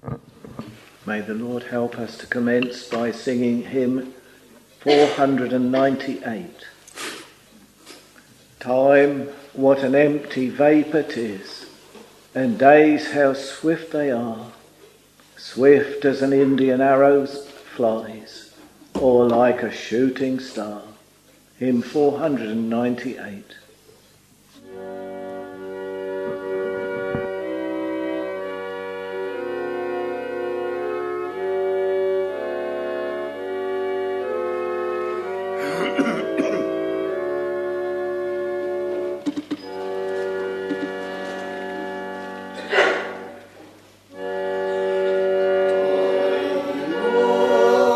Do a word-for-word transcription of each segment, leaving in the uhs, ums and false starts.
May the Lord help us to commence by singing hymn four hundred ninety-eight. Time, what an empty vapour 'tis, and days how swift they are, swift as an Indian arrow flies, or like a shooting star. Hymn four hundred ninety-eight.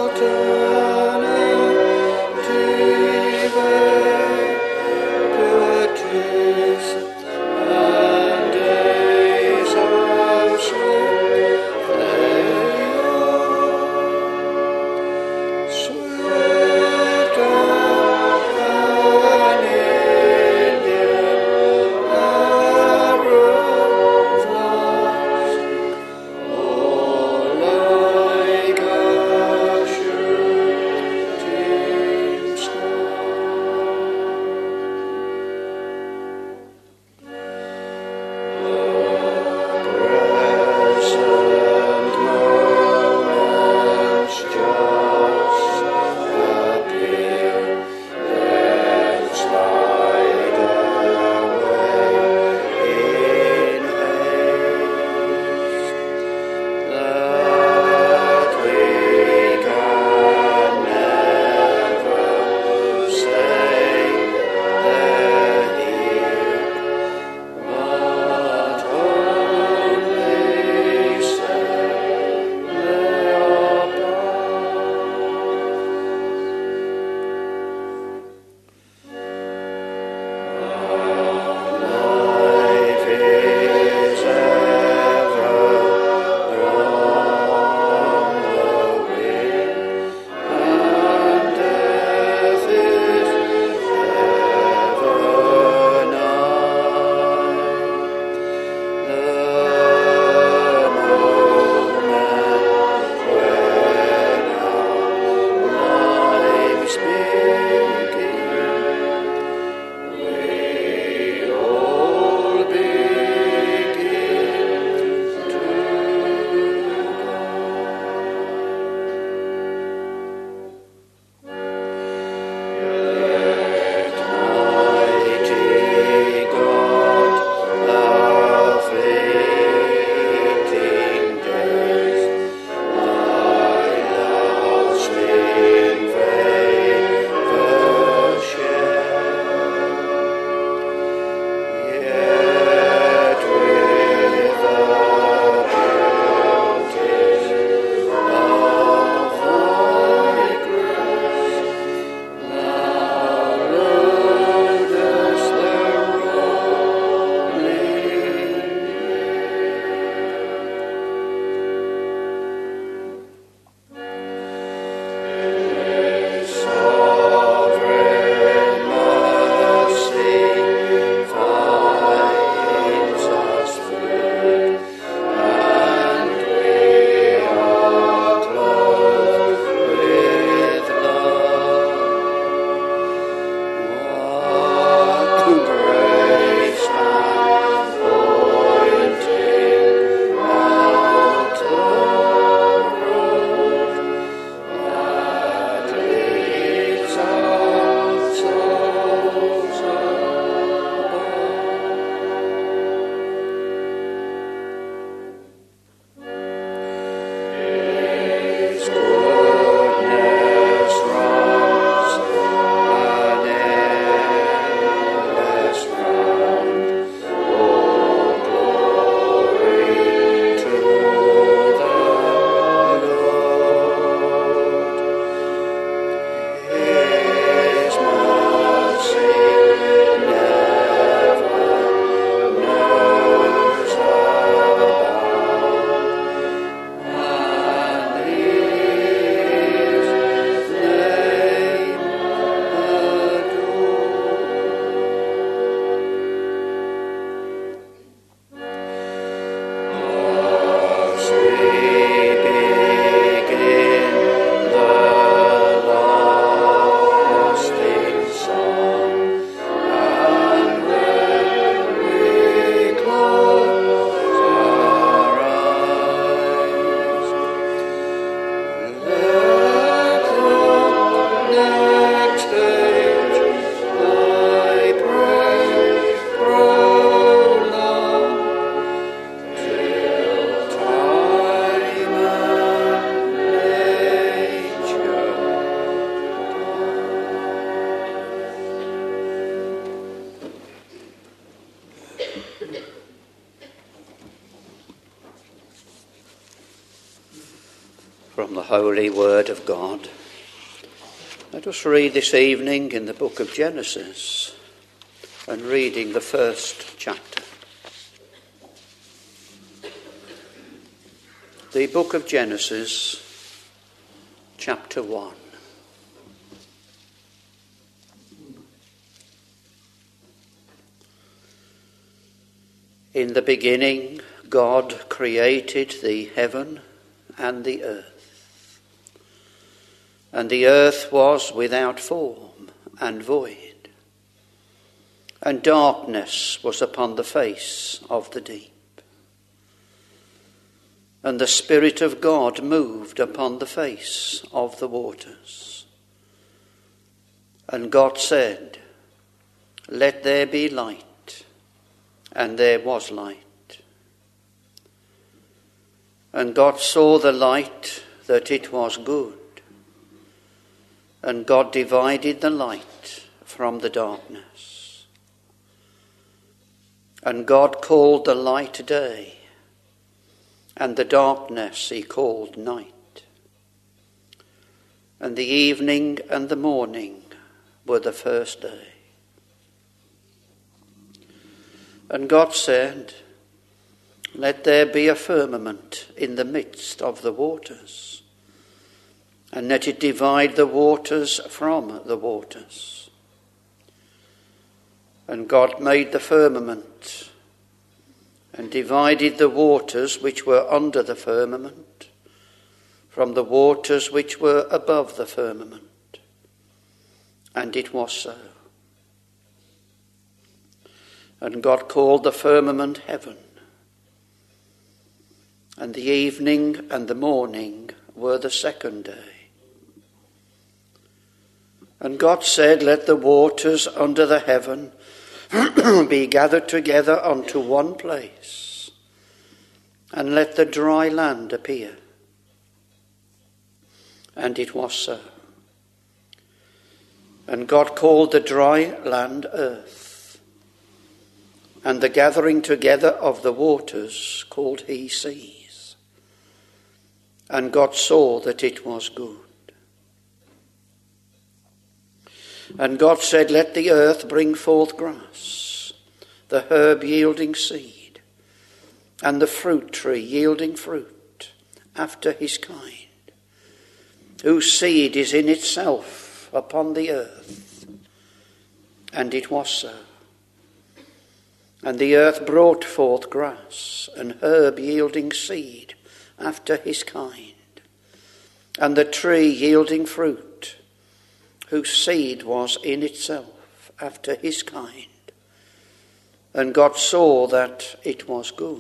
To From the Holy Word of God. Let us read this evening in the book of Genesis, and reading the first chapter. The book of Genesis, chapter one. In the beginning, God created the heaven and the earth. And the earth was without form and void, and darkness was upon the face of the deep. And the Spirit of God moved upon the face of the waters. And God said, "Let there be light," and there was light. And God saw the light, that it was good. And God divided the light from the darkness. And God called the light day, and the darkness he called night. And the evening and the morning were the first day. And God said, "Let there be a firmament in the midst of the waters, and let it divide the waters from the waters." And God made the firmament, and divided the waters which were under the firmament from the waters which were above the firmament. And it was so. And God called the firmament heaven. And the evening and the morning were the second day. And God said, "Let the waters under the heaven be gathered together unto one place, and let the dry land appear." And it was so. And God called the dry land earth, and the gathering together of the waters called he seas. And God saw that it was good. And God said, "Let the earth bring forth grass, the herb yielding seed, and the fruit tree yielding fruit after his kind, whose seed is in itself upon the earth." And it was so. And the earth brought forth grass, and herb yielding seed after his kind, and the tree yielding fruit, whose seed was in itself after his kind. And God saw that it was good.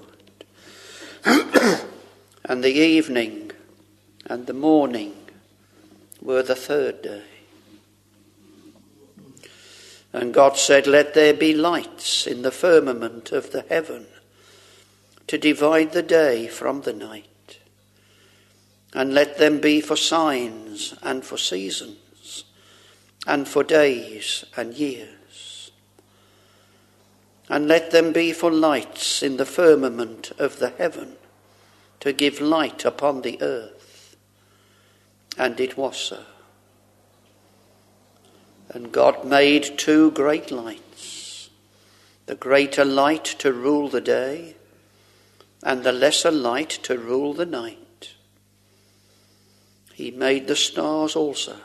And the evening and the morning were the third day. And God said, "Let there be lights in the firmament of the heaven, to divide the day from the night. And let them be for signs and for seasons, and for days and years. And let them be for lights in the firmament of the heaven, to give light upon the earth." And it was so. And God made two great lights, the greater light to rule the day, and the lesser light to rule the night. He made the stars also.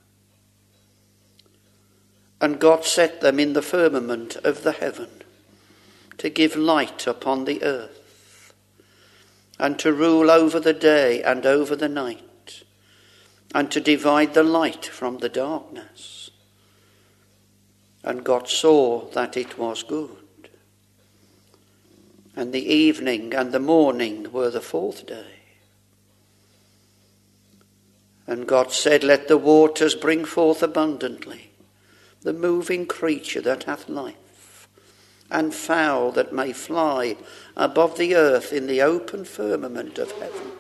And God set them in the firmament of the heaven, to give light upon the earth, and to rule over the day and over the night, and to divide the light from the darkness. And God saw that it was good. And the evening and the morning were the fourth day. And God said, "Let the waters bring forth abundantly the moving creature that hath life, and fowl that may fly above the earth in the open firmament of heaven."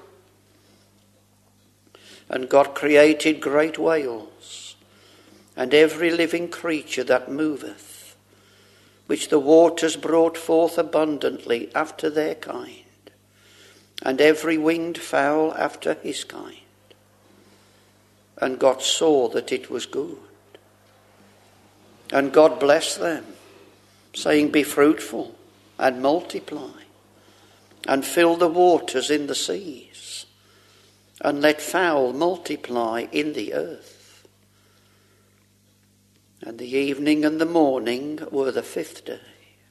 And God created great whales, and every living creature that moveth, which the waters brought forth abundantly after their kind, and every winged fowl after his kind. And God saw that it was good. And God blessed them, saying, be fruitful and multiply, and fill the waters in the seas, and let fowl multiply in the earth. And the evening and the morning were the fifth day.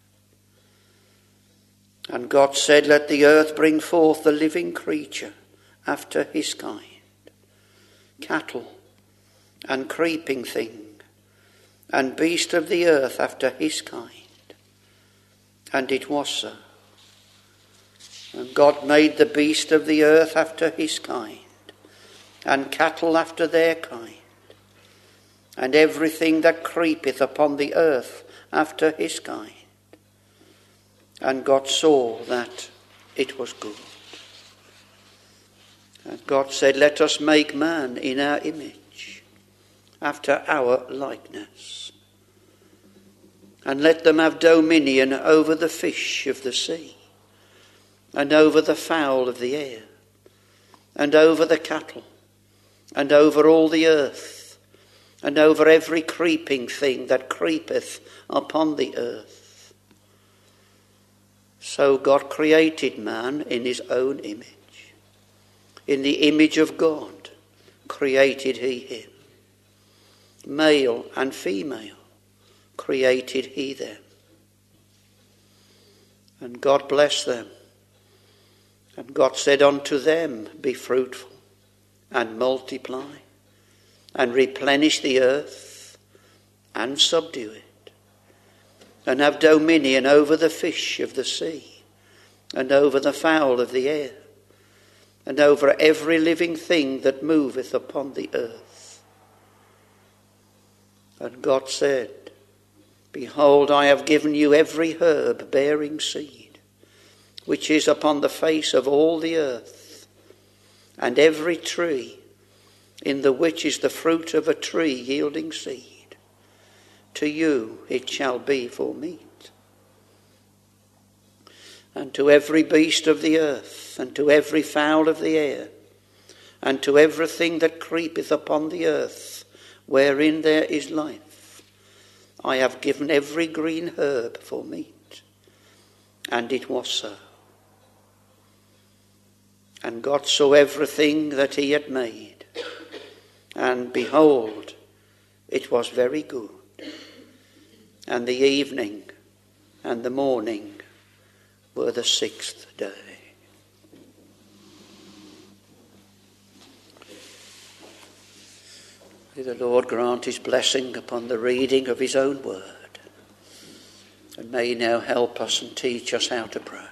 And God said, let the earth bring forth the living creature after his kind, cattle and creeping thing, and beast of the earth after his kind. And it was so. And God made the beast of the earth after his kind, and cattle after their kind, and everything that creepeth upon the earth after his kind. And God saw that it was good. And God said, let us make man in our image, after our likeness, and let them have dominion over the fish of the sea, and over the fowl of the air, and over the cattle, and over all the earth, and over every creeping thing that creepeth upon the earth. So God created man in his own image. In the image of God created he him. Male and female created he them. And God blessed them. And God said unto them, be fruitful and multiply, and replenish the earth and subdue it, and have dominion over the fish of the sea, and over the fowl of the air, and over every living thing that moveth upon the earth. And God said, behold, I have given you every herb bearing seed, which is upon the face of all the earth, and every tree in the which is the fruit of a tree yielding seed. To you it shall be for meat. And to every beast of the earth, and to every fowl of the air, and to everything that creepeth upon the earth, wherein there is life, I have given every green herb for meat. And it was so. And God saw everything that he had made, and behold, it was very good. And the evening and the morning were the sixth day. May the Lord grant his blessing upon the reading of his own word, and may he now help us and teach us how to pray.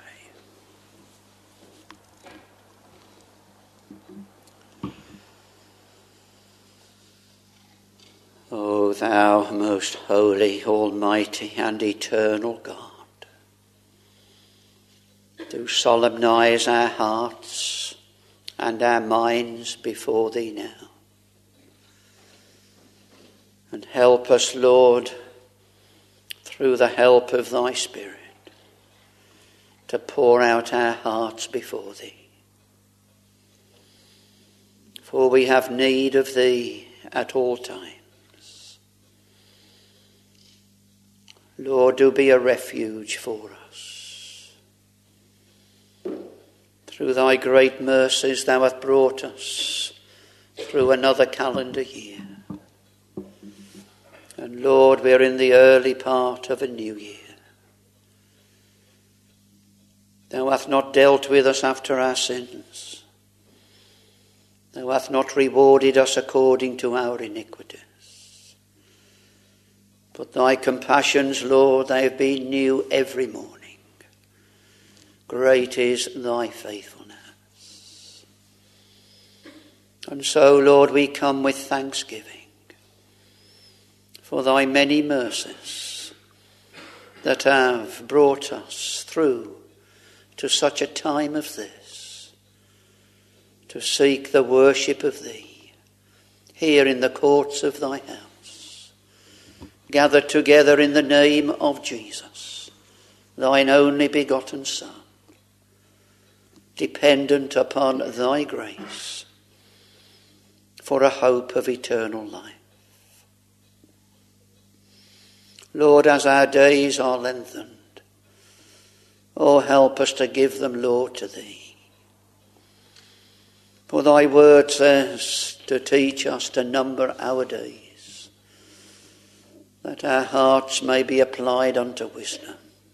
O thou most holy, almighty and eternal God, do solemnize our hearts and our minds before thee now. And help us, Lord, through the help of thy Spirit, to pour out our hearts before thee. For we have need of thee at all times. Lord, do be a refuge for us. Through thy great mercies thou hast brought us through another calendar year. And Lord, we are in the early part of a new year. Thou hast not dealt with us after our sins. Thou hast not rewarded us according to our iniquities. But thy compassions, Lord, they have been new every morning. Great is thy faithfulness. And so, Lord, we come with thanksgiving for thy many mercies that have brought us through to such a time as this, to seek the worship of thee here in the courts of thy house. Gathered together in the name of Jesus, thine only begotten Son, dependent upon thy grace for a hope of eternal life. Lord, as our days are lengthened, oh, help us to give them, Lord, to thee. For thy word says to teach us to number our days, that our hearts may be applied unto wisdom.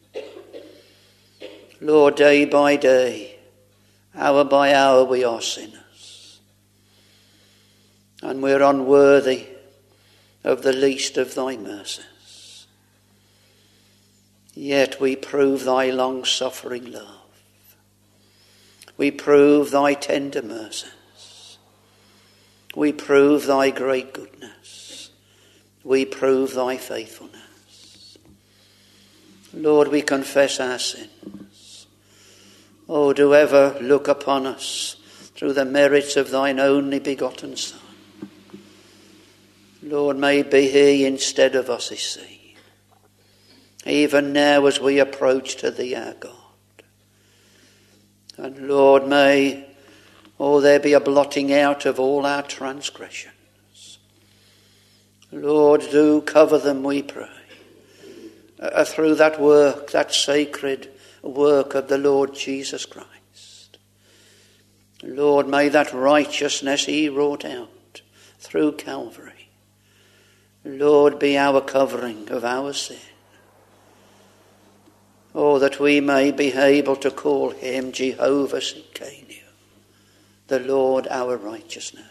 Lord, day by day, hour by hour, we are sinners, and we're unworthy of the least of thy mercies. Yet we prove thy long-suffering love. We prove thy tender mercies. We prove thy great goodness. We prove thy faithfulness. Lord, we confess our sins. Oh, do ever look upon us through the merits of thine only begotten Son. Lord, may be he instead of us is seen, even now as we approach to thee, our God. And Lord, may, oh, there be a blotting out of all our transgressions. Lord, do cover them, we pray, uh, through that work, that sacred work of the Lord Jesus Christ. Lord, may that righteousness he wrought out through Calvary, Lord, be our covering of our sin. Oh, that we may be able to call him Jehovah Tsidkenu, the Lord our righteousness.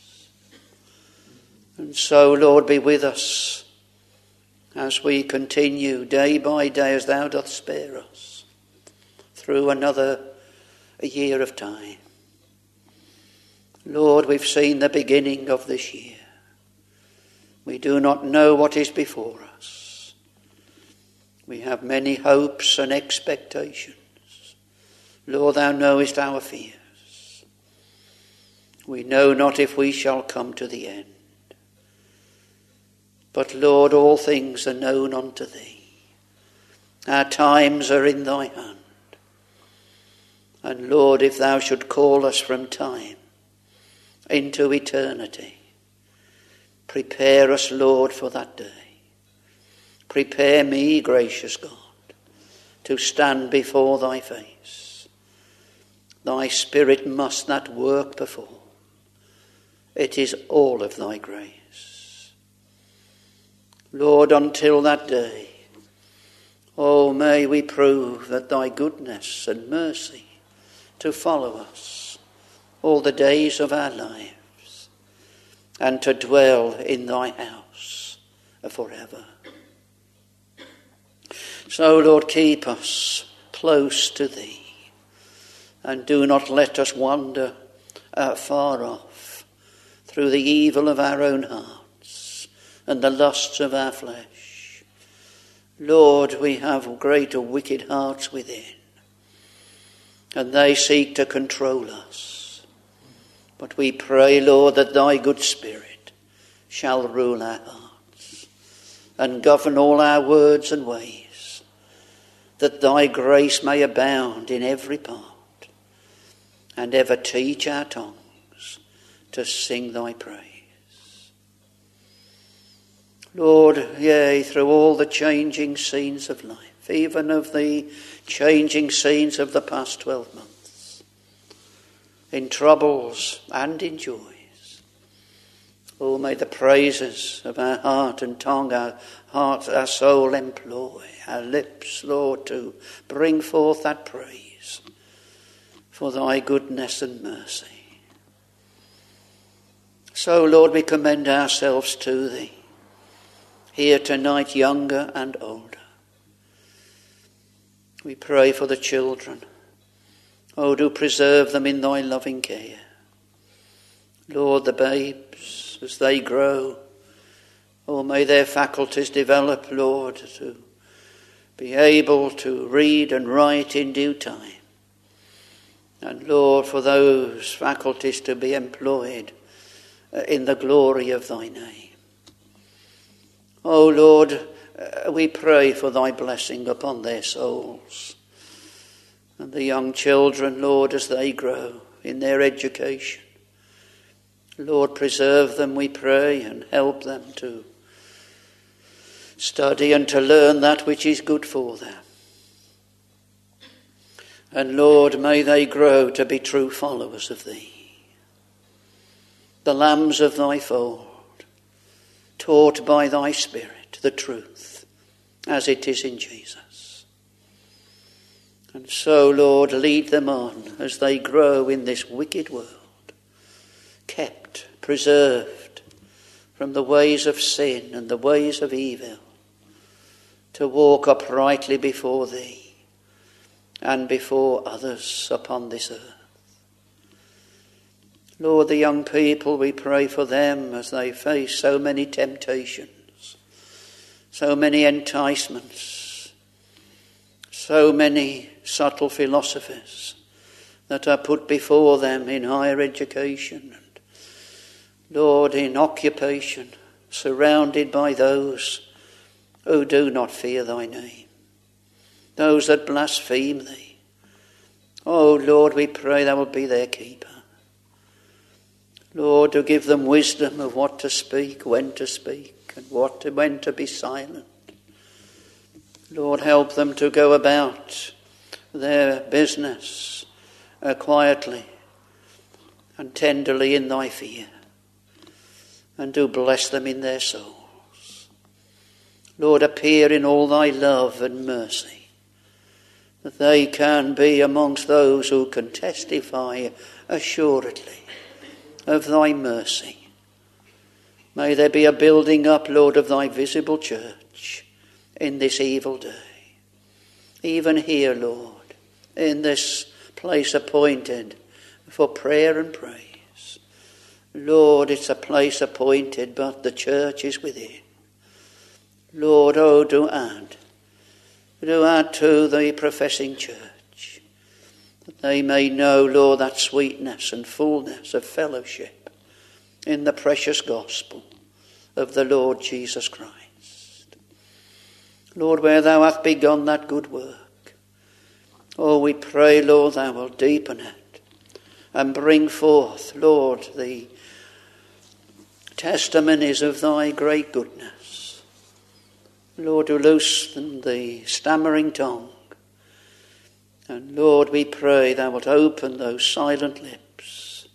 And so, Lord, be with us as we continue day by day as thou dost spare us through another year of time. Lord, we've seen the beginning of this year. We do not know what is before us. We have many hopes and expectations. Lord, thou knowest our fears. We know not if we shall come to the end. But Lord, all things are known unto thee. Our times are in thy hand. And Lord, if thou should call us from time into eternity, prepare us, Lord, for that day. Prepare me, gracious God, to stand before thy face. Thy Spirit must that work perform. It is all of thy grace. Lord, until that day, oh, may we prove that thy goodness and mercy to follow us all the days of our lives, and to dwell in thy house forever. So, Lord, keep us close to thee, and do not let us wander uh, far off through the evil of our own hearts and the lusts of our flesh. Lord, we have great wicked hearts within, and they seek to control us. But we pray, Lord, that thy good Spirit shall rule our hearts and govern all our words and ways, that thy grace may abound in every part, and ever teach our tongues to sing thy praise. Lord, yea, through all the changing scenes of life, even of the changing scenes of the past twelve months, in troubles and in joys, oh, may the praises of our heart and tongue, our heart, our soul employ, our lips, Lord, to bring forth that praise for thy goodness and mercy. So, Lord, we commend ourselves to thee, here tonight, younger and older. We pray for the children. Oh, do preserve them in thy loving care. Lord, the babes, as they grow, oh, may their faculties develop, Lord, to be able to read and write in due time. And Lord, for those faculties to be employed in the glory of thy name. Oh Lord, we pray for thy blessing upon their souls. And the young children, Lord, as they grow in their education. Lord, preserve them, we pray, and help them to study and to learn that which is good for them. And Lord, may they grow to be true followers of thee, the lambs of thy fold, taught by thy Spirit the truth as it is in Jesus. And so, Lord, lead them on as they grow in this wicked world, kept, preserved from the ways of sin and the ways of evil, to walk uprightly before thee and before others upon this earth. Lord, the young people, we pray for them as they face so many temptations, so many enticements, so many subtle philosophies that are put before them in higher education and, Lord, in occupation, surrounded by those who do not fear thy name, those that blaspheme thee. Oh, Lord, we pray thou wilt be their keeper. Lord, to give them wisdom of what to speak, when to speak, and what to, when to be silent. Lord, help them to go about their business uh, quietly and tenderly in thy fear, and do bless them in their souls. Lord, appear in all thy love and mercy, that they can be amongst those who can testify assuredly of thy mercy. May there be a building up, Lord, of thy visible church in this evil day. Even here, Lord, in this place appointed for prayer and praise. Lord, it's a place appointed, but the church is within. Lord, oh, do add, do add to the professing church, that they may know, Lord, that sweetness and fullness of fellowship in the precious gospel of the Lord Jesus Christ. Lord, where thou hast begun that good work, oh, we pray, Lord, thou wilt deepen it and bring forth, Lord, the testimonies of thy great goodness. Lord, to loosen the stammering tongue. And Lord, we pray thou wilt open those silent lips.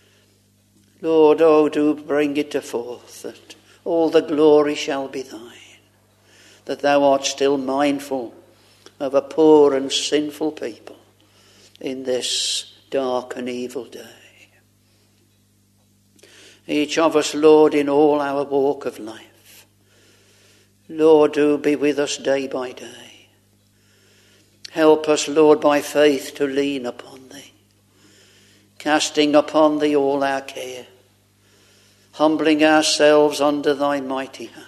Lord, oh, do bring it to forth, that all the glory shall be thine, that thou art still mindful of a poor and sinful people in this dark and evil day. Each of us, Lord, in all our walk of life, Lord, do be with us day by day. Help us, Lord, by faith to lean upon thee, casting upon thee all our care, humbling ourselves under thy mighty hand.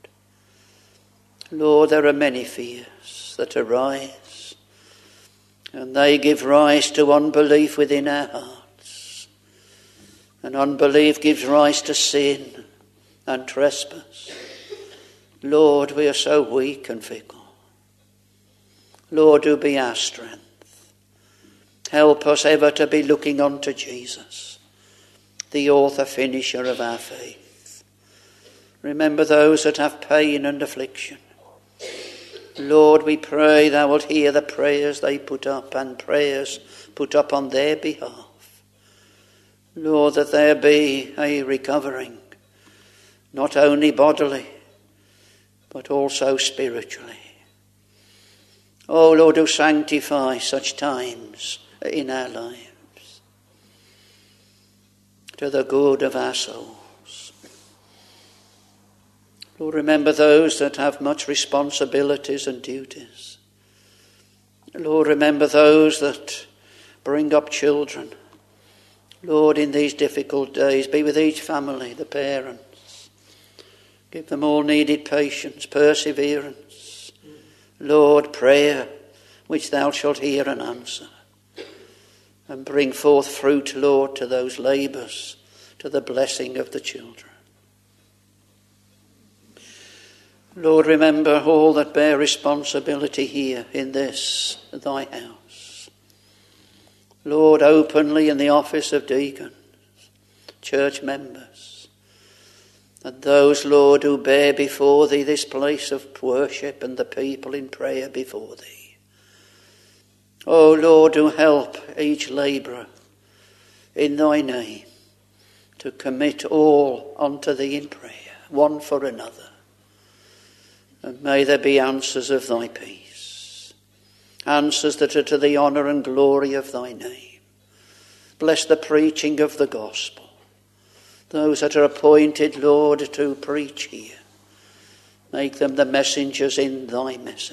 Lord, there are many fears that arise, and they give rise to unbelief within our hearts. And unbelief gives rise to sin and trespass. Lord, we are so weak and fickle. Lord, do be our strength. Help us ever to be looking unto Jesus, the author, finisher of our faith. Remember those that have pain and affliction. Lord, we pray thou wilt hear the prayers they put up and prayers put up on their behalf. Lord, that there be a recovering, not only bodily, but also spiritually. Oh, Lord, do sanctify such times in our lives to the good of our souls. Lord, remember those that have much responsibilities and duties. Lord, remember those that bring up children. Lord, in these difficult days, be with each family, the parents. Give them all needed patience, perseverance. Lord, prayer, which thou shalt hear and answer. And bring forth fruit, Lord, to those labours, to the blessing of the children. Lord, remember all that bear responsibility here in this, thy house. Lord, openly in the office of deacons, church members, and those, Lord, who bear before thee this place of worship and the people in prayer before thee. O Lord, do help each labourer in thy name to commit all unto thee in prayer, one for another. And may there be answers of thy peace, answers that are to the honour and glory of thy name. Bless the preaching of the gospel, those that are appointed, Lord, to preach here. Make them the messengers in thy message.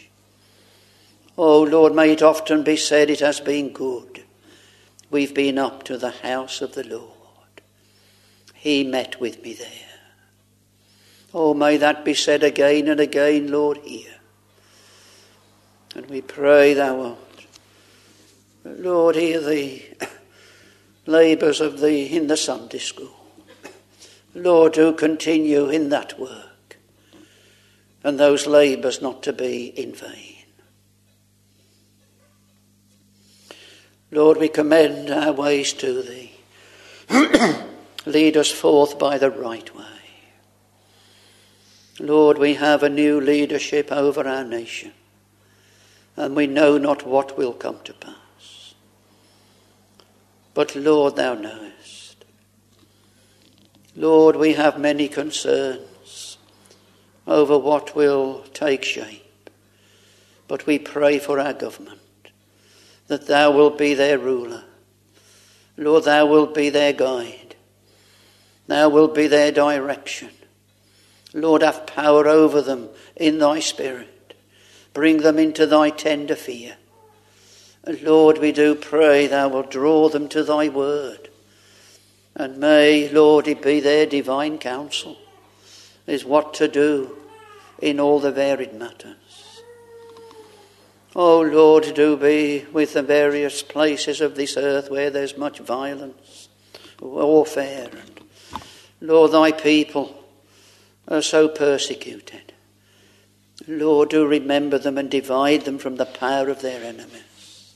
Oh Lord, may it often be said, it has been good. We've been up to the house of the Lord. He met with me there. Oh, may that be said again and again, Lord, here. And we pray thou wilt, Lord, hear the labours of thee in the Sunday school. Lord, do continue in that work, and those labours not to be in vain. Lord, we commend our ways to thee. Lead us forth by the right way. Lord, we have a new leadership over our nation, and we know not what will come to pass. But Lord, thou knowest. Lord, we have many concerns over what will take shape, but we pray for our government, that thou wilt be their ruler. Lord, thou wilt be their guide. Thou wilt be their direction. Lord, have power over them in thy spirit. Bring them into thy tender fear. And Lord, we do pray thou wilt draw them to thy word. And may, Lord, it be their divine counsel is what to do in all the varied matters. Oh Lord, do be with the various places of this earth where there's much violence, warfare, and Lord, thy people are so persecuted. Lord, do remember them and divide them from the power of their enemies.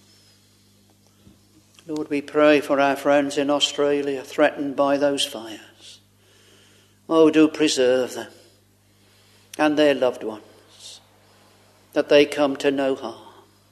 Lord, we pray for our friends in Australia threatened by those fires. Oh, do preserve them and their loved ones, that they come to no harm.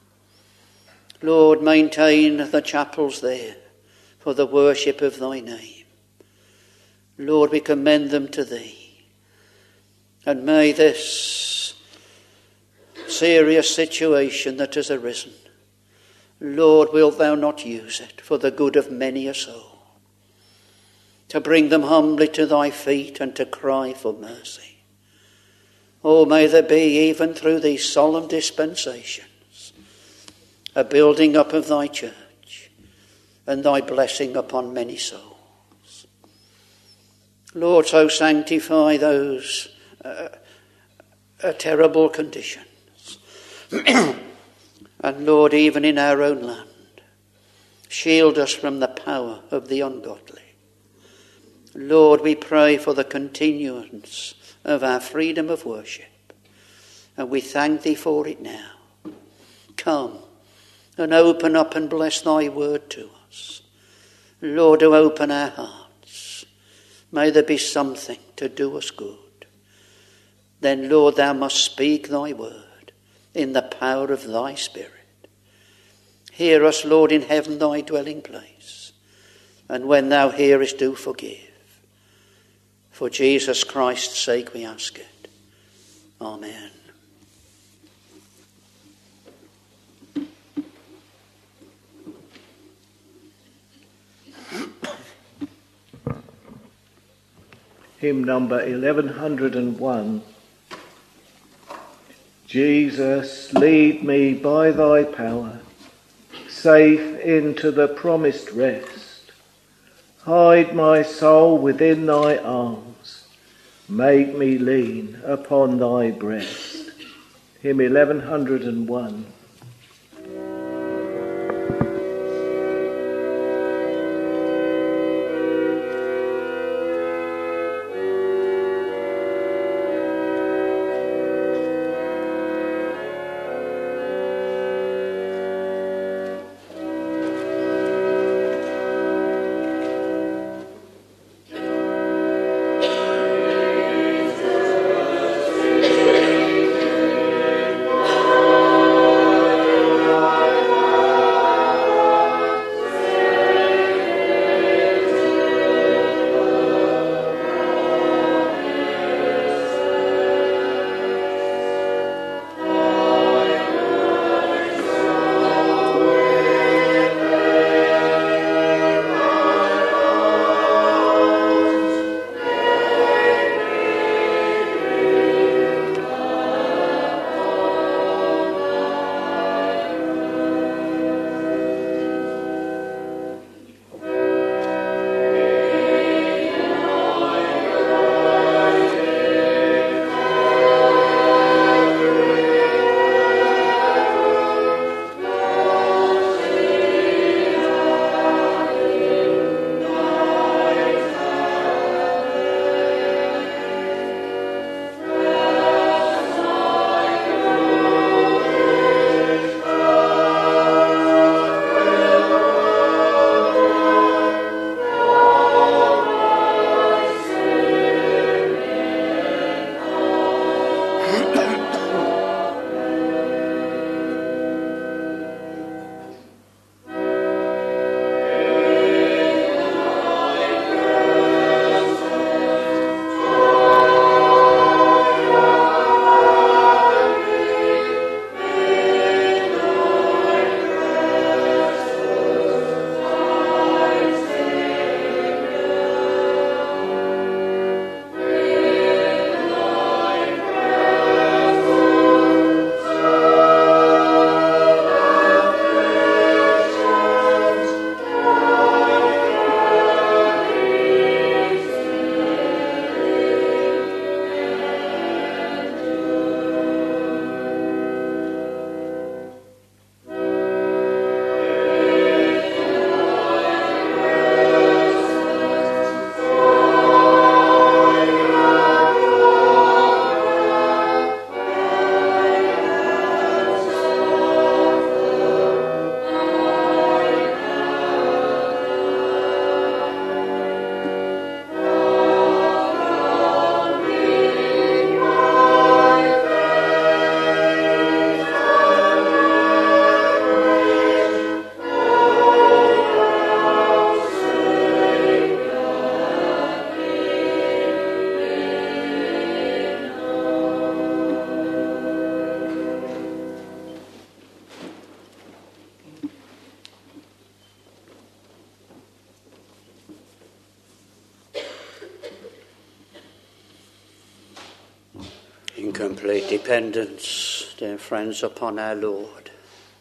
Lord, maintain the chapels there for the worship of thy name. Lord, we commend them to thee. And may this serious situation that has arisen, Lord, wilt thou not use it for the good of many a soul, to bring them humbly to thy feet and to cry for mercy. Oh, may there be, even through these solemn dispensations, a building up of thy church and thy blessing upon many souls. Lord, so sanctify those uh, uh, terrible conditions. And Lord, even in our own land, shield us from the power of the ungodly. Lord, we pray for the continuance of our freedom of worship, and we thank thee for it now. Come and open up and bless thy word to us. Lord, do open our hearts. May there be something to do us good. Then, Lord, thou must speak thy word in the power of thy Spirit. Hear us, Lord, in heaven, thy dwelling place. And when thou hearest, do forgive. For Jesus Christ's sake we ask it. Amen. Hymn number eleven oh one. Jesus, lead me by thy power, safe into the promised rest. Hide my soul within thy arms, make me lean upon thy breast. Hymn eleven oh one. complete dependence, dear friends, upon our Lord,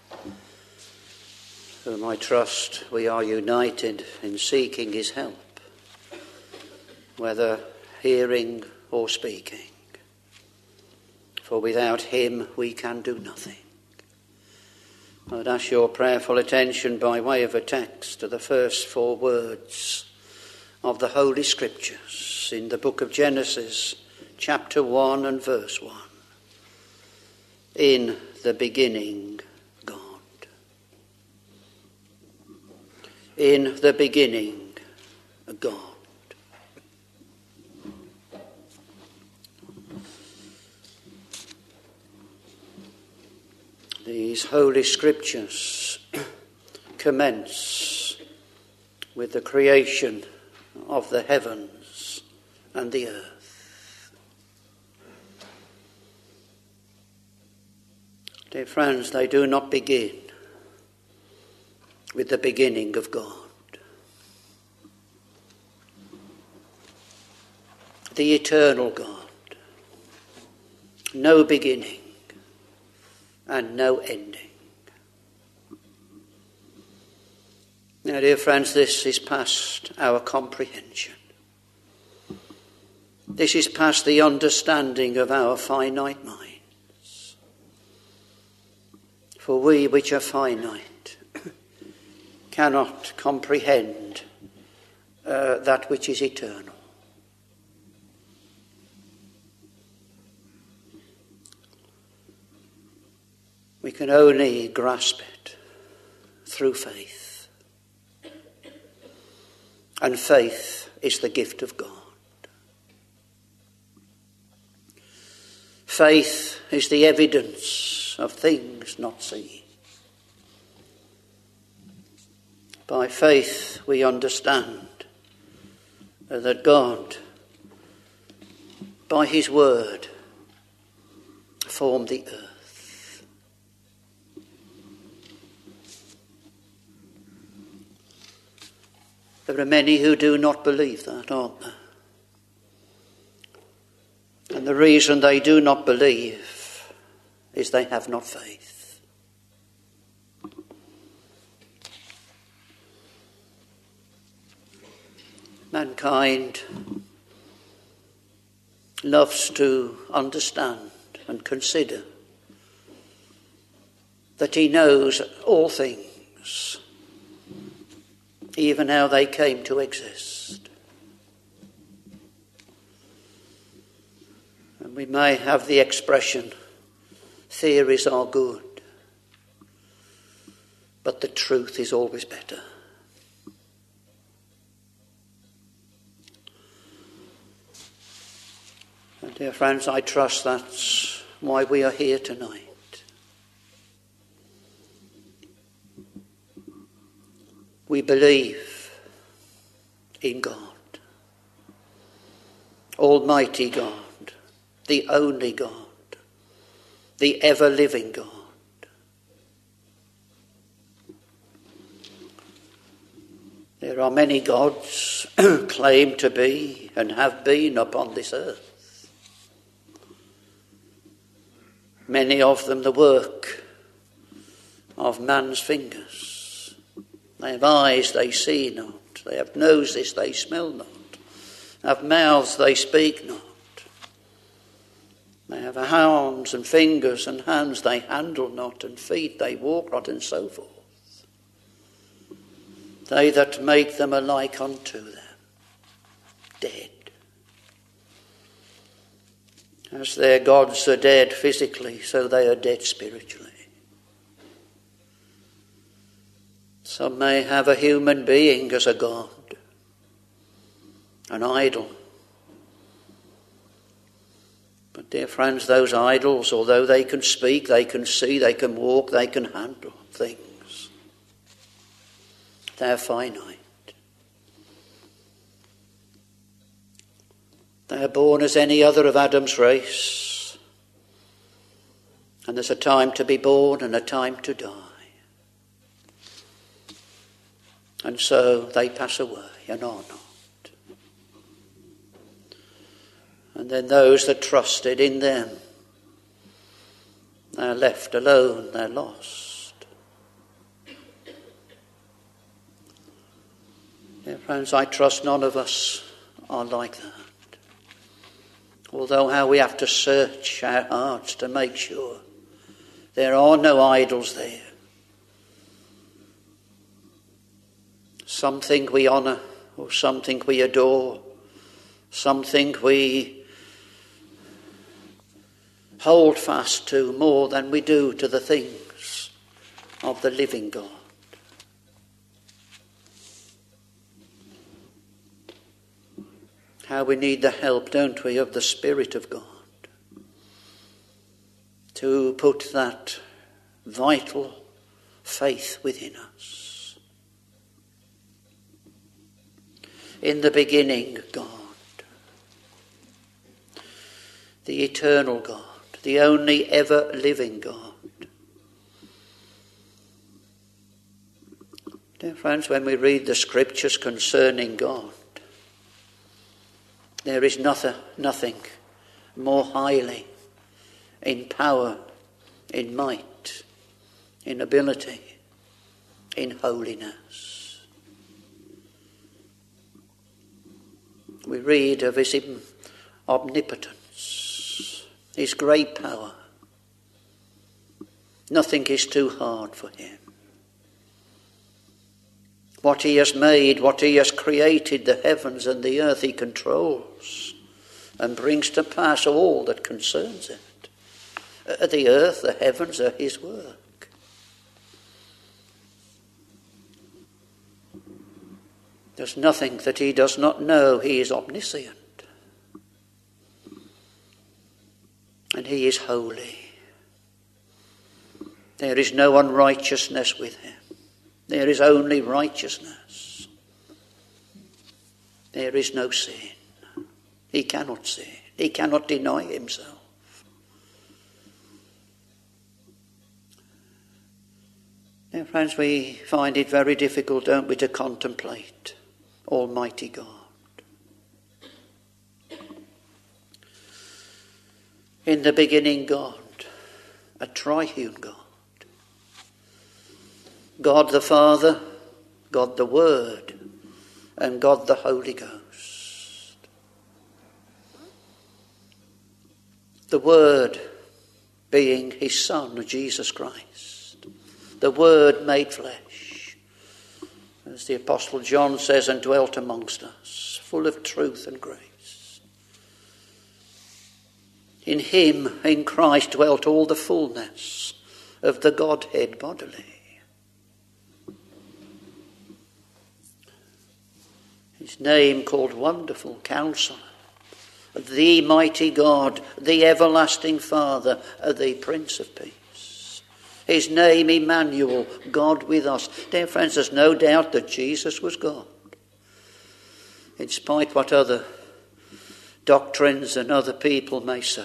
whom I trust we are united in seeking his help, whether hearing or speaking. For without him we can do nothing. I would ask your prayerful attention by way of a text to the first four words of the Holy Scriptures in the book of Genesis, chapter one and verse one. In the beginning, God. In the beginning, God. These Holy Scriptures commence with the creation of the heavens and the earth. Dear friends, they do not begin with the beginning of God. The eternal God, no beginning and no ending. Now, dear friends, this is past our comprehension. This is past the understanding of our finite minds. For we which are finite cannot comprehend uh, that which is eternal. We can only grasp it through faith. And faith is the gift of God. Faith is the evidence of things not seen. By faith we understand that God, by his word, formed the earth. There are many who do not believe that, aren't there? And the reason they do not believe is they have not faith. Mankind loves to understand and consider that he knows all things, even how they came to exist. And we may have the expression, theories are good, but the truth is always better. And dear friends, I trust that's why we are here tonight. We believe in God, Almighty God, the only God, the ever-living God. There are many gods claim to be and have been upon this earth. Many of them the work of man's fingers. They have eyes, they see not. They have noses, they smell not. They have mouths, they speak not. They have arms and fingers and hands, they handle not, and feet, they walk not, and so forth. They that make them alike unto them, dead. As their gods are dead physically, so they are dead spiritually. Some may have a human being as a god, an idol. But dear friends, those idols, although they can speak, they can see, they can walk, they can handle things, they're finite. They are born as any other of Adam's race. And there's a time to be born and a time to die. And so they pass away and are not. And then those that trusted in them They're left alone, they're lost. Dear friends, I trust none of us are like that. Although how we have to search our hearts to make sure there are no idols there. Something we honour, or something we adore, something we hold fast to more than we do to the things of the living God. How we need the help, don't we, of the Spirit of God to put that vital faith within us. In the beginning, God, the eternal God, the only ever living God. Dear friends, when we read the scriptures concerning God, there is nothing, nothing more highly in power, in might, in ability, in holiness. We read of his omnipotence, his great power. Nothing is too hard for him. What he has made, what he has created, the heavens and the earth, he controls and brings to pass all that concerns it. Uh, the earth, the heavens are his work. There's nothing that he does not know. He is omniscient. And he is holy. There is no unrighteousness with him. There is only righteousness. There is no sin. He cannot sin. He cannot deny himself. Now, friends, we find it very difficult, don't we, to contemplate Almighty God. In the beginning, God, a triune God. God the Father, God the Word, and God the Holy Ghost. The Word being his Son, Jesus Christ. The Word made flesh. As the Apostle John says, and dwelt amongst us, full of truth and grace. In him, in Christ, dwelt all the fullness of the Godhead bodily. His name called Wonderful Counselor, the Mighty God, the Everlasting Father, the Prince of Peace. His name Emmanuel, God with us. Dear friends, there's no doubt that Jesus was God. In spite of what other doctrines and other people may say.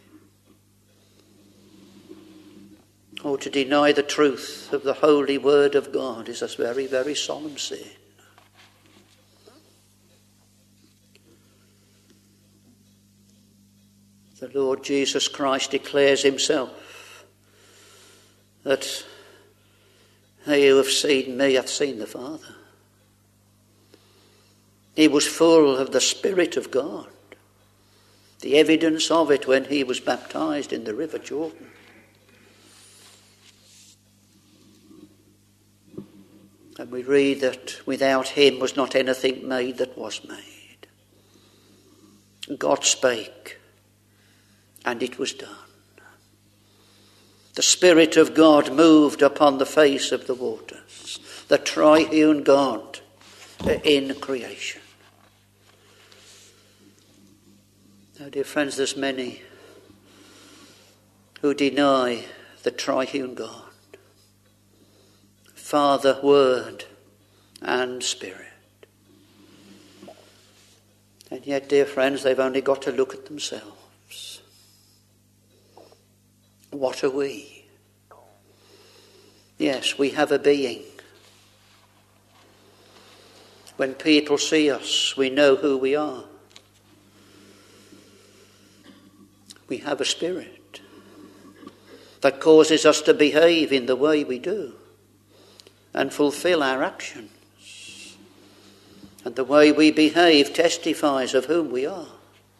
Or to deny the truth of the holy word of God is a very, very solemn sin. The Lord Jesus Christ declares himself that he who hath seen me hath seen the Father. He was full of the Spirit of God. The evidence of it when he was baptized in the River Jordan. And we read that without him was not anything made that was made. God spake. And it was done. The Spirit of God moved upon the face of the waters. The triune God in creation. Now, dear friends, there's many who deny the triune God. Father, Word, and Spirit. And yet, dear friends, they've only got to look at themselves. What are we? Yes, we have a being. When people see us, we know who we are. We have a spirit. that causes us to behave in the way we do and fulfill our actions. And the way we behave testifies of whom we are.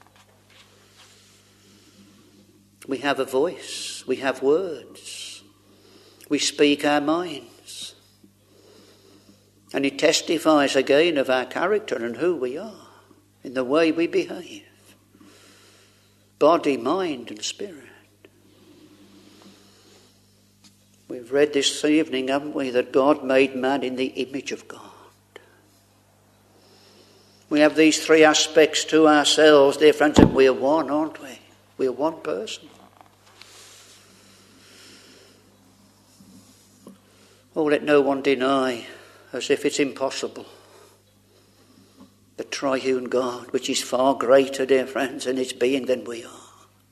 We have a voice, we have words, we speak our minds. And it testifies again of our character and who we are in the way we behave. Body, mind and spirit. We've read this evening, haven't we, that God made man in the image of God. We have these three aspects to ourselves, dear friends, and we're one, aren't we? We're one person. Oh, let no one deny, as if it's impossible, the triune God, which is far greater, dear friends, in its being than we are.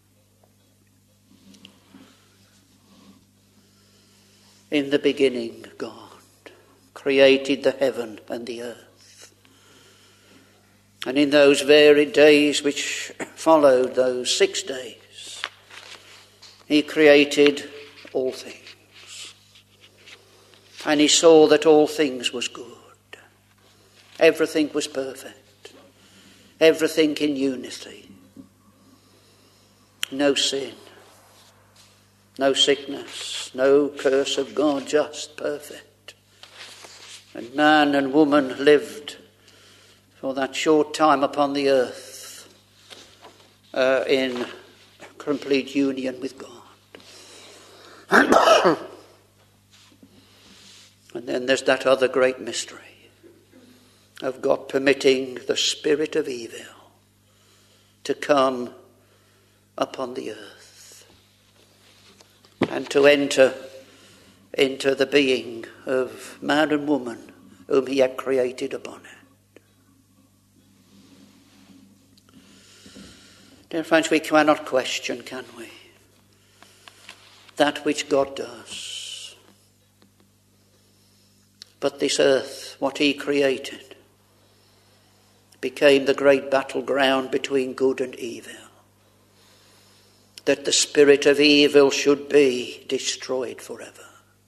In the beginning, God created the heaven and the earth. And in those varied days which followed those six days, he created all things. And he saw that all things was good. Everything was perfect. Everything in unity. No sin. No sickness, no curse of God, just perfect. And man and woman lived for that short time upon the earth uh, in complete union with God. And then there's that other great mystery of God permitting the spirit of evil to come upon the earth. And to enter into the being of man and woman whom he had created upon it. Dear friends, we cannot question, can we, that which God does. But this earth, what he created, became the great battleground between good and evil. That the spirit of evil should be destroyed forever.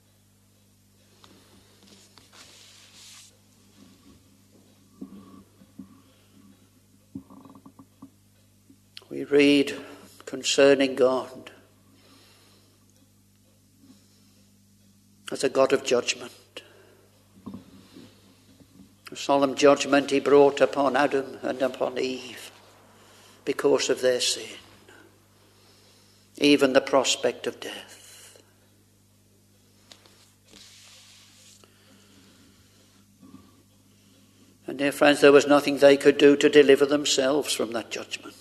We read concerning God as a God of judgment. A solemn judgment he brought upon Adam and upon Eve because of their sin. Even the prospect of death. And dear friends, there was nothing they could do to deliver themselves from that judgment.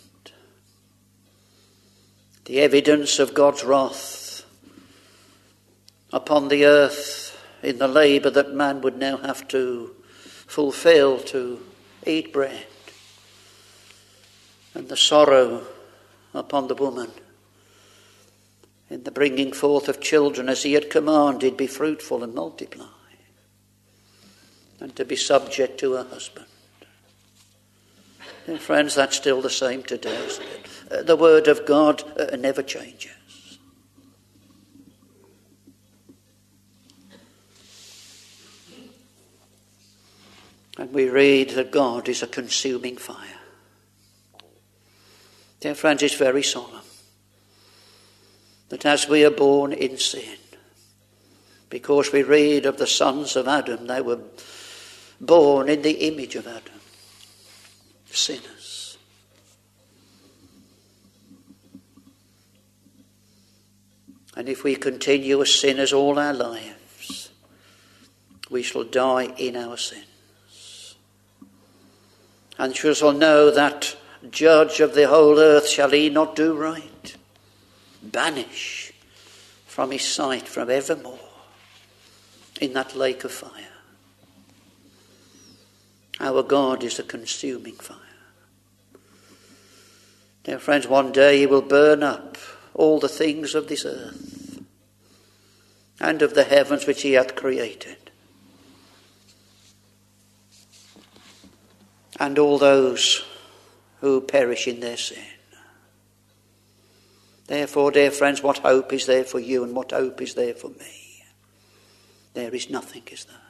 The evidence of God's wrath upon the earth in the labour that man would now have to fulfill to eat bread. And the sorrow upon the woman in the bringing forth of children, as he had commanded, be fruitful and multiply, and to be subject to her husband. And friends, that's still the same today, isn't it? Uh, the word of God uh, never changes. And we read that God is a consuming fire. Dear friends, it's very solemn that as we are born in sin, because we read of the sons of Adam, they were born in the image of Adam, sinners. And if we continue as sinners all our lives, we shall die in our sins. And you shall know that judge of the whole earth, shall he not do right? Banish from his sight from evermore in that lake of fire. Our God is a consuming fire. Dear friends, one day he will burn up all the things of this earth and of the heavens which he hath created, and all those who perish in their sin. Therefore, dear friends, what hope is there for you and what hope is there for me? There is nothing, is there?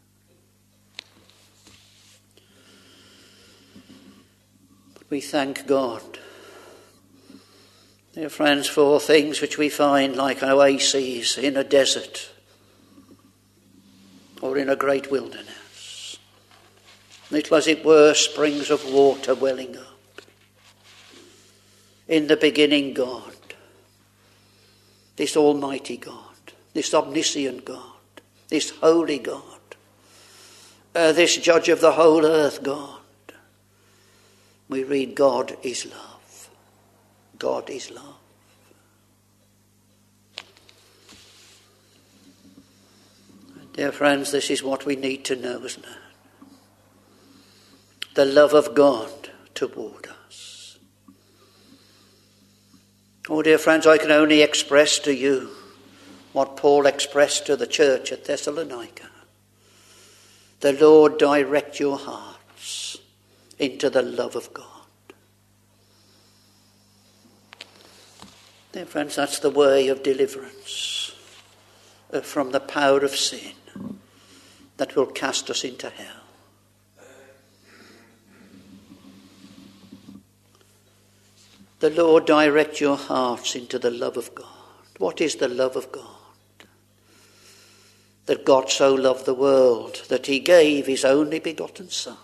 But we thank God, dear friends, for things which we find like oases in a desert or in a great wilderness. Little as it were, springs of water welling up. In the beginning, God, this almighty God, this omniscient God, this holy God, uh, this judge of the whole earth, God. We read, God is love. God is love. And dear friends, this is what we need to know, isn't it? The love of God toward us. Oh, dear friends, I can only express to you what Paul expressed to the church at Thessalonica. The Lord direct your hearts into the love of God. Dear friends, that's the way of deliverance from the power of sin that will cast us into hell. The Lord direct your hearts into the love of God. What is the love of God? That God so loved the world that he gave his only begotten Son,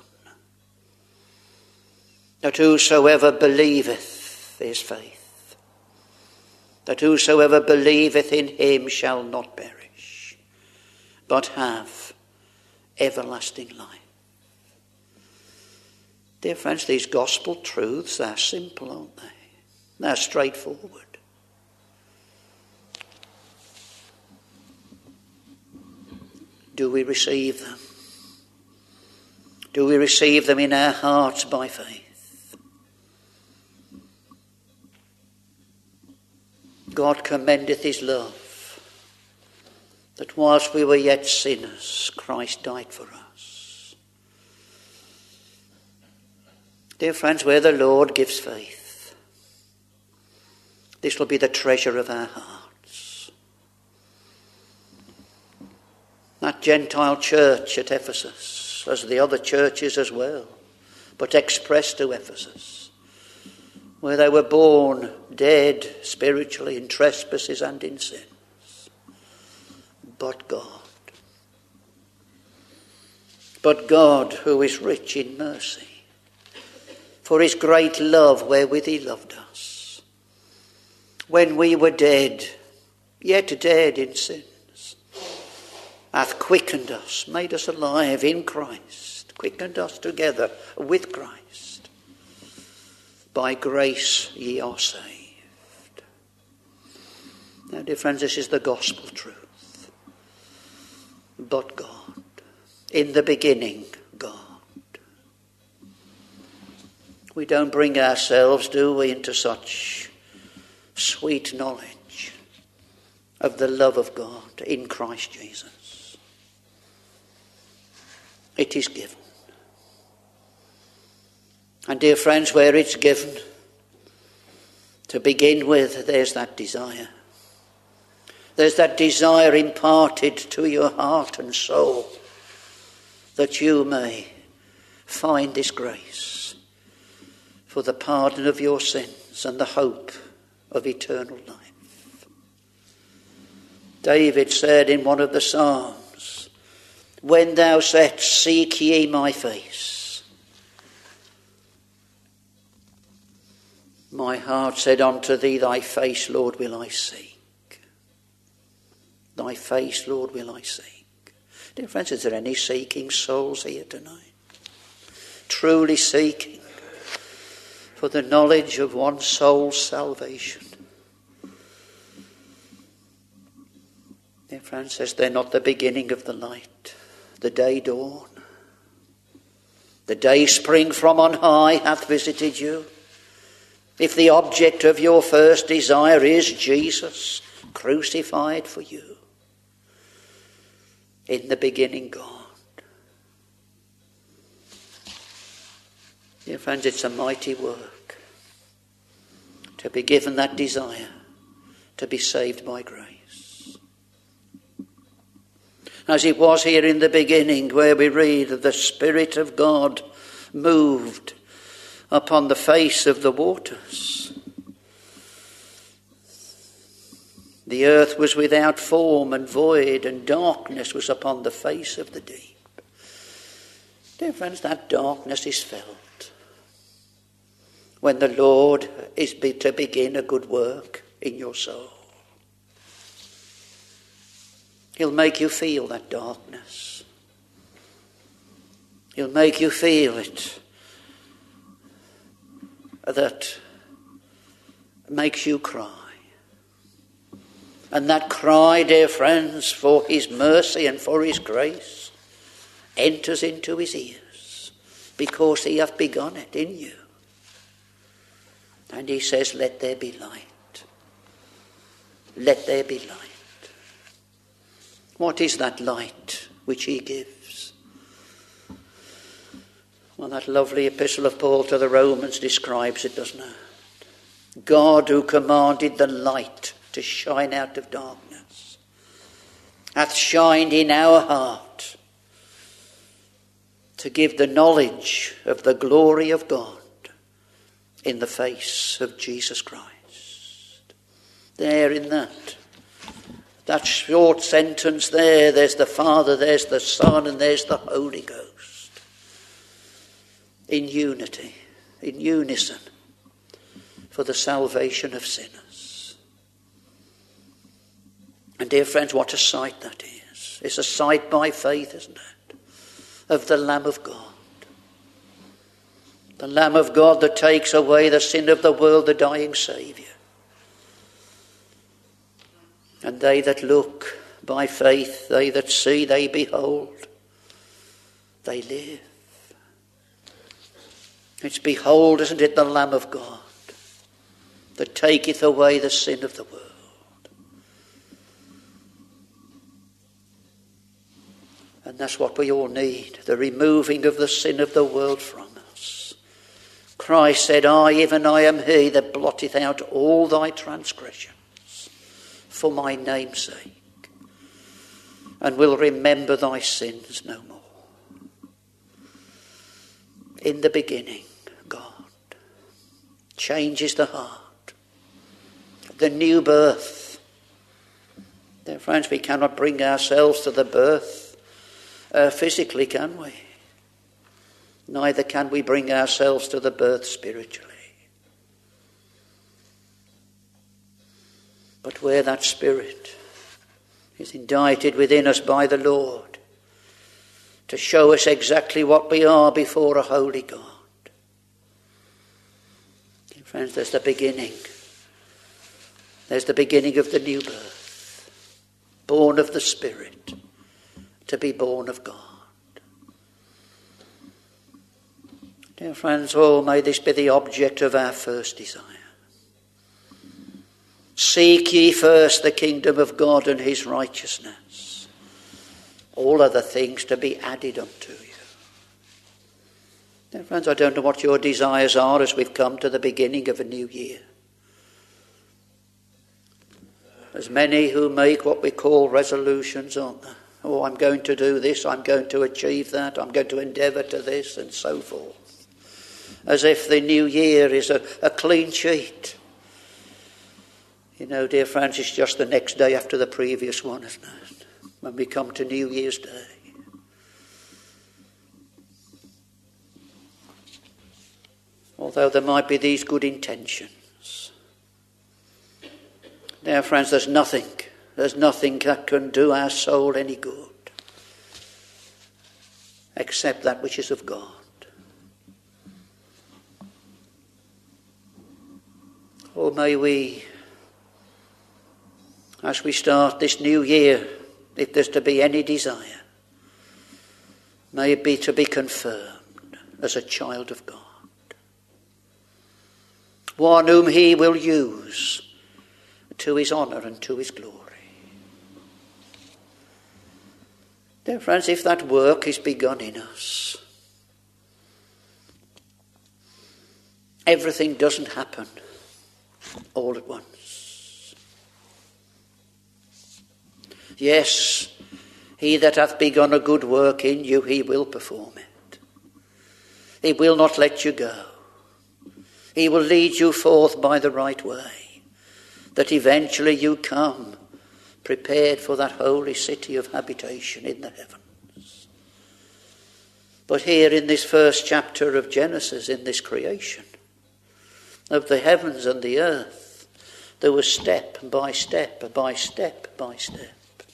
that whosoever believeth is faith, that whosoever believeth in him shall not perish, but have everlasting life. Dear friends, these gospel truths, they're simple, aren't they? They're straightforward. Do we receive them? Do we receive them in our hearts by faith? God commendeth his love, that whilst we were yet sinners, Christ died for us. Dear friends, where the Lord gives faith, this will be the treasure of our hearts. That Gentile church at Ephesus, as the other churches as well, but expressed to Ephesus, where they were born dead spiritually in trespasses and in sins. But God, but God who is rich in mercy, for his great love wherewith he loved us, when we were dead, yet dead in sins, hath quickened us, made us alive in Christ, quickened us together with Christ. By grace ye are saved. Now, dear friends, this is the gospel truth. But God, in the beginning, God. We don't bring ourselves, do we, into such sweet knowledge of the love of God in Christ Jesus. It is given. And dear friends, where it's given, to begin with, there's that desire. There's that desire imparted to your heart and soul that you may find this grace for the pardon of your sins and the hope of eternal life. David said in one of the Psalms, when thou saidst, seek ye my face, my heart said unto thee, thy face, Lord, will I seek. Thy face, Lord, will I seek. Dear friends, is there any seeking souls here tonight? Truly seeking for the knowledge of one soul's salvation. Dear friends, says they're not the beginning of the light, the day dawn. The day spring from on high hath visited you. If the object of your first desire is Jesus crucified for you, in the beginning God. Dear friends, it's a mighty work to be given that desire to be saved by grace. As it was here in the beginning, where we read that the Spirit of God moved upon the face of the waters. The earth was without form and void, and darkness was upon the face of the deep. Dear friends, that darkness is felt when the Lord is to begin a good work in your soul. He'll make you feel that darkness. He'll make you feel it. That makes you cry. And that cry, dear friends, for his mercy and for his grace enters into his ears, because he hath begun it in you. And he says, let there be light. Let there be light. What is that light which he gives? Well, that lovely epistle of Paul to the Romans describes it, doesn't it? God, who commanded the light to shine out of darkness, hath shined in our heart to give the knowledge of the glory of God in the face of Jesus Christ. There in that, that short sentence there, there's the Father, there's the Son, and there's the Holy Ghost. In unity, in unison, for the salvation of sinners. And dear friends, what a sight that is. It's a sight by faith, isn't it? Of the Lamb of God. The Lamb of God that takes away the sin of the world, the dying Saviour. And they that look by faith, they that see, they behold, they live. It's behold, isn't it, the Lamb of God that taketh away the sin of the world. And that's what we all need, the removing of the sin of the world from us. Christ said, I, even I am he that blotteth out all thy transgressions for my name's sake, and will remember thy sins no more. In the beginning, God changes the heart. The new birth. Dear friends, we cannot bring ourselves to the birth Uh, physically, can we? Neither can we bring ourselves to the birth spiritually. But where that Spirit is indicted within us by the Lord to show us exactly what we are before a holy God. And friends, there's the beginning. There's the beginning of the new birth. Born of the Spirit, to be born of God. Dear friends, oh, may this be the object of our first desire. Seek ye first the kingdom of God and his righteousness. All other things to be added unto you. Dear friends, I don't know what your desires are as we've come to the beginning of a new year. There's many who make what we call resolutions, aren't there? Oh, I'm going to do this, I'm going to achieve that, I'm going to endeavour to this, and so forth. As if the new year is a, a clean sheet. You know, dear friends, it's just the next day after the previous one, isn't it? When we come to New Year's Day. Although there might be these good intentions. Dear friends, there's nothing There's nothing that can do our soul any good except that which is of God. Oh, may we, as we start this new year, if there's to be any desire, may it be to be confirmed as a child of God. One whom he will use to his honour and to his glory. Dear friends, if that work is begun in us, everything doesn't happen all at once. Yes, he that hath begun a good work in you, he will perform it. He will not let you go. He will lead you forth by the right way, that eventually you come prepared for that holy city of habitation in the heavens. But here in this first chapter of Genesis, in this creation of the heavens and the earth, there was step by step by step by step.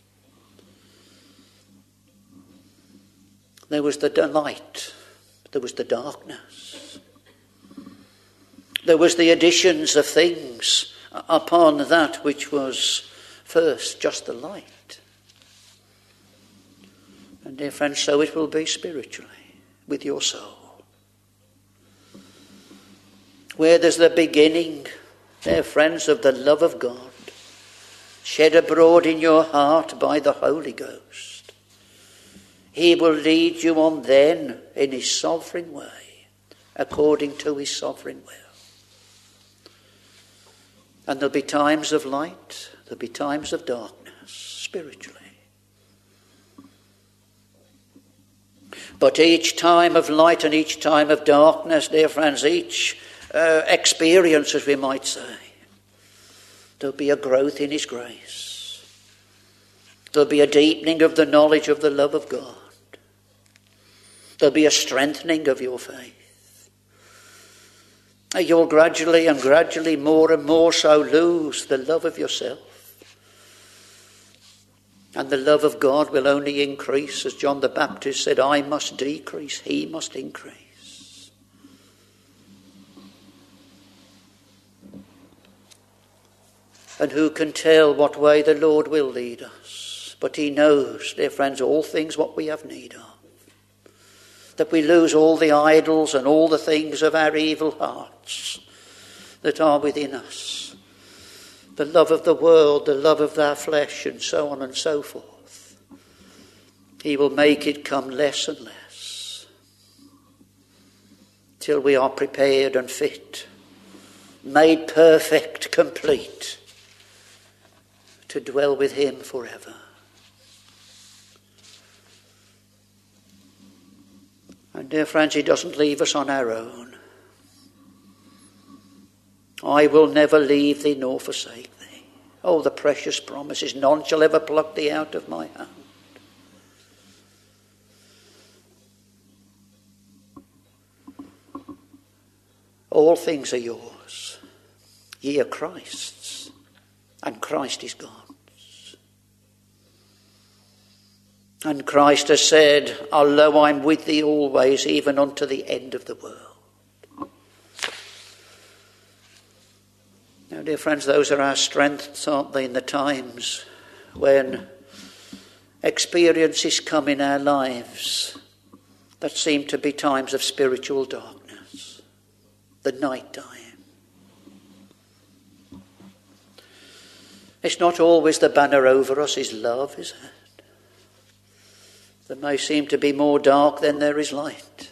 There was the light, there was the darkness. There was the additions of things upon that which was first just the light. And dear friends, so it will be spiritually with your soul. Where there's the beginning, dear friends, of the love of God, shed abroad in your heart by the Holy Ghost, he will lead you on then in his sovereign way, according to his sovereign will. And there'll be times of light, there'll be times of darkness, spiritually. But each time of light and each time of darkness, dear friends, each uh, experience, as we might say, there'll be a growth in his grace. There'll be a deepening of the knowledge of the love of God. There'll be a strengthening of your faith. You'll gradually and gradually more and more so lose the love of yourself. And the love of God will only increase, as John the Baptist said, I must decrease, he must increase. And who can tell what way the Lord will lead us? But he knows, dear friends, all things what we have need of. That we lose all the idols and all the things of our evil hearts that are within us. The love of the world, the love of our flesh, and so on and so forth. He will make it come less and less till we are prepared and fit, made perfect, complete, to dwell with him forever. And dear friends, he doesn't leave us on our own. I will never leave thee nor forsake thee. Oh, the precious promises. None shall ever pluck thee out of my hand. All things are yours. Ye are Christ's, and Christ is God's. And Christ has said, lo, I'm with thee always, even unto the end of the world. Now, dear friends, those are our strengths, aren't they, in the times when experiences come in our lives that seem to be times of spiritual darkness, the night time. It's not always the banner over us is love, is it? There may seem to be more dark than there is light.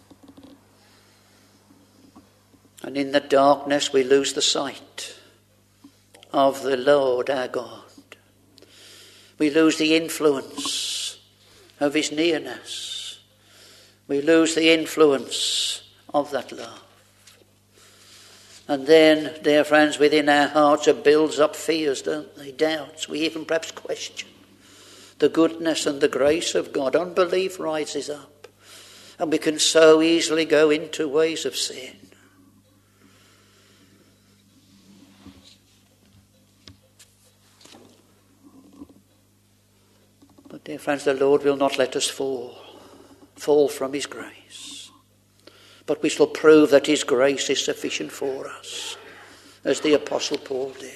And in the darkness we lose the sight of the Lord our God. We lose the influence of his nearness. We lose the influence of that love. And then, dear friends, within our hearts it builds up fears, don't they? Doubts. We even perhaps question the goodness and the grace of God. Unbelief rises up, and we can so easily go into ways of sin. But dear friends, the Lord will not let us fall, fall from his grace. But we shall prove that his grace is sufficient for us, as the Apostle Paul did.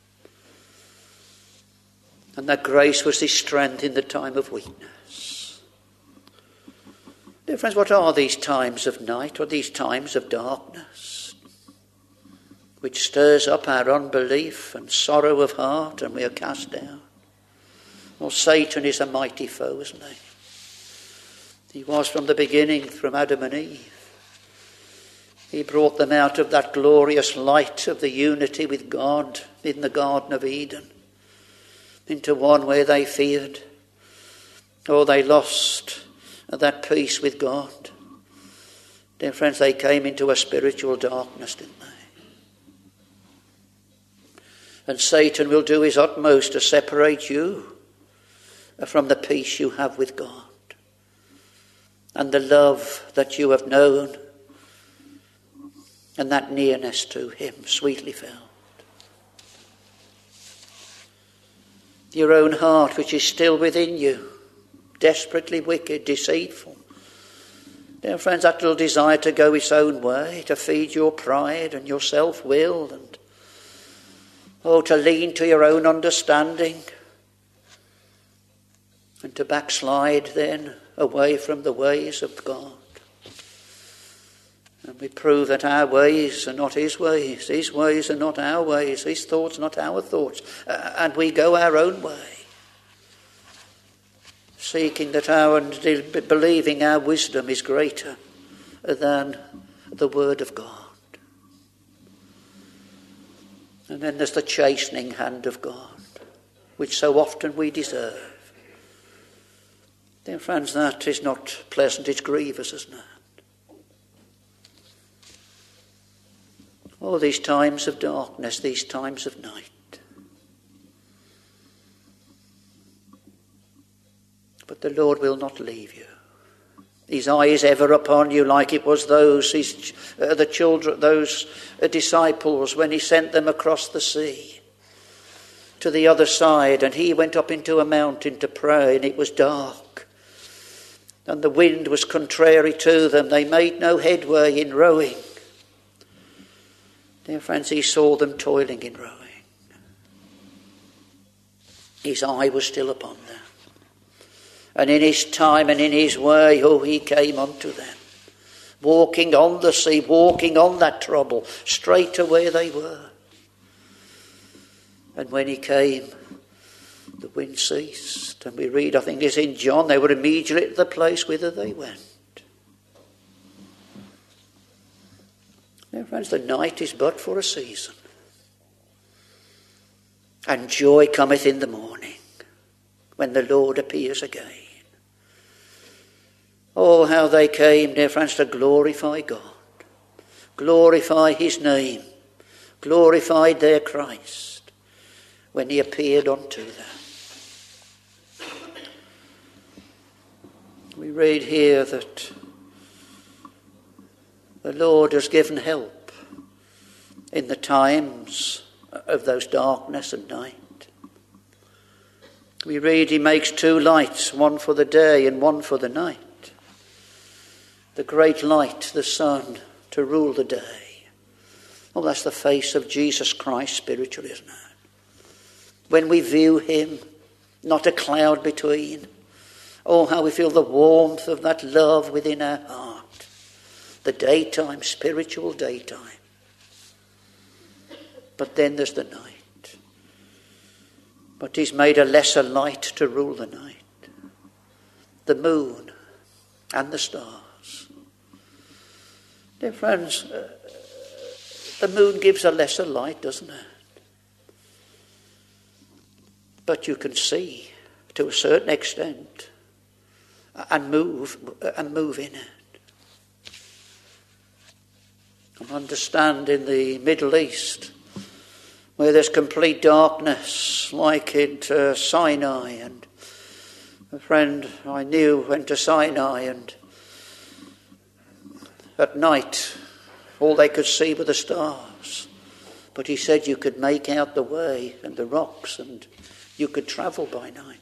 And that grace was his strength in the time of weakness. Dear friends, what are these times of night or these times of darkness which stirs up our unbelief and sorrow of heart and we are cast down? Well, Satan is a mighty foe, isn't he? He was from the beginning, from Adam and Eve. He brought them out of that glorious light of the unity with God in the Garden of Eden. into one where they feared, or they lost that peace with God. Dear friends, they came into a spiritual darkness, didn't they? And Satan will do his utmost to separate you from the peace you have with God and the love that you have known and that nearness to him, sweetly felt. Your own heart, which is still within you, desperately wicked, deceitful. Dear friends, that little desire to go its own way, to feed your pride and your self-will, and oh, to lean to your own understanding, and to backslide then away from the ways of God. And we prove that our ways are not his ways, his ways are not our ways, his thoughts not our thoughts, uh, and we go our own way, seeking that our, believing our wisdom is greater than the word of God. And then there's the chastening hand of God, which so often we deserve. Dear friends, that is not pleasant, it's grievous, isn't it? All these times of darkness, these times of night. But the Lord will not leave you. His eye is ever upon you, like it was those his, uh, the children, those uh, disciples when he sent them across the sea to the other side, and he went up into a mountain to pray, and it was dark, and the wind was contrary to them. They made no headway in rowing. Dear friends, he saw them toiling in rowing. His eye was still upon them. And in his time and in his way, oh, he came unto them, walking on the sea, walking on that trouble, straight to where they were. And when he came, the wind ceased. And we read, I think it's in John, they were immediately at the place whither they went. Now, friends, the night is but for a season, and joy cometh in the morning when the Lord appears again. Oh, how they came, dear friends, to glorify God, glorify his name, glorified their Christ when he appeared unto them. We read here that the Lord has given help in the times of those darkness and night. We read he makes two lights, one for the day and one for the night. The great light, the sun, to rule the day. Oh, that's the face of Jesus Christ spiritually, isn't it? When we view him, not a cloud between. Oh, how we feel the warmth of that love within our heart. The daytime, spiritual daytime. But then there's the night. But he's made a lesser light to rule the night. The moon and the stars. Dear friends, uh, the moon gives a lesser light, doesn't it? But you can see to a certain extent and move and move in it. I understand in the Middle East, where there's complete darkness, like at uh, Sinai, and a friend I knew went to Sinai, and at night all they could see were the stars. But he said you could make out the way and the rocks, and you could travel by night.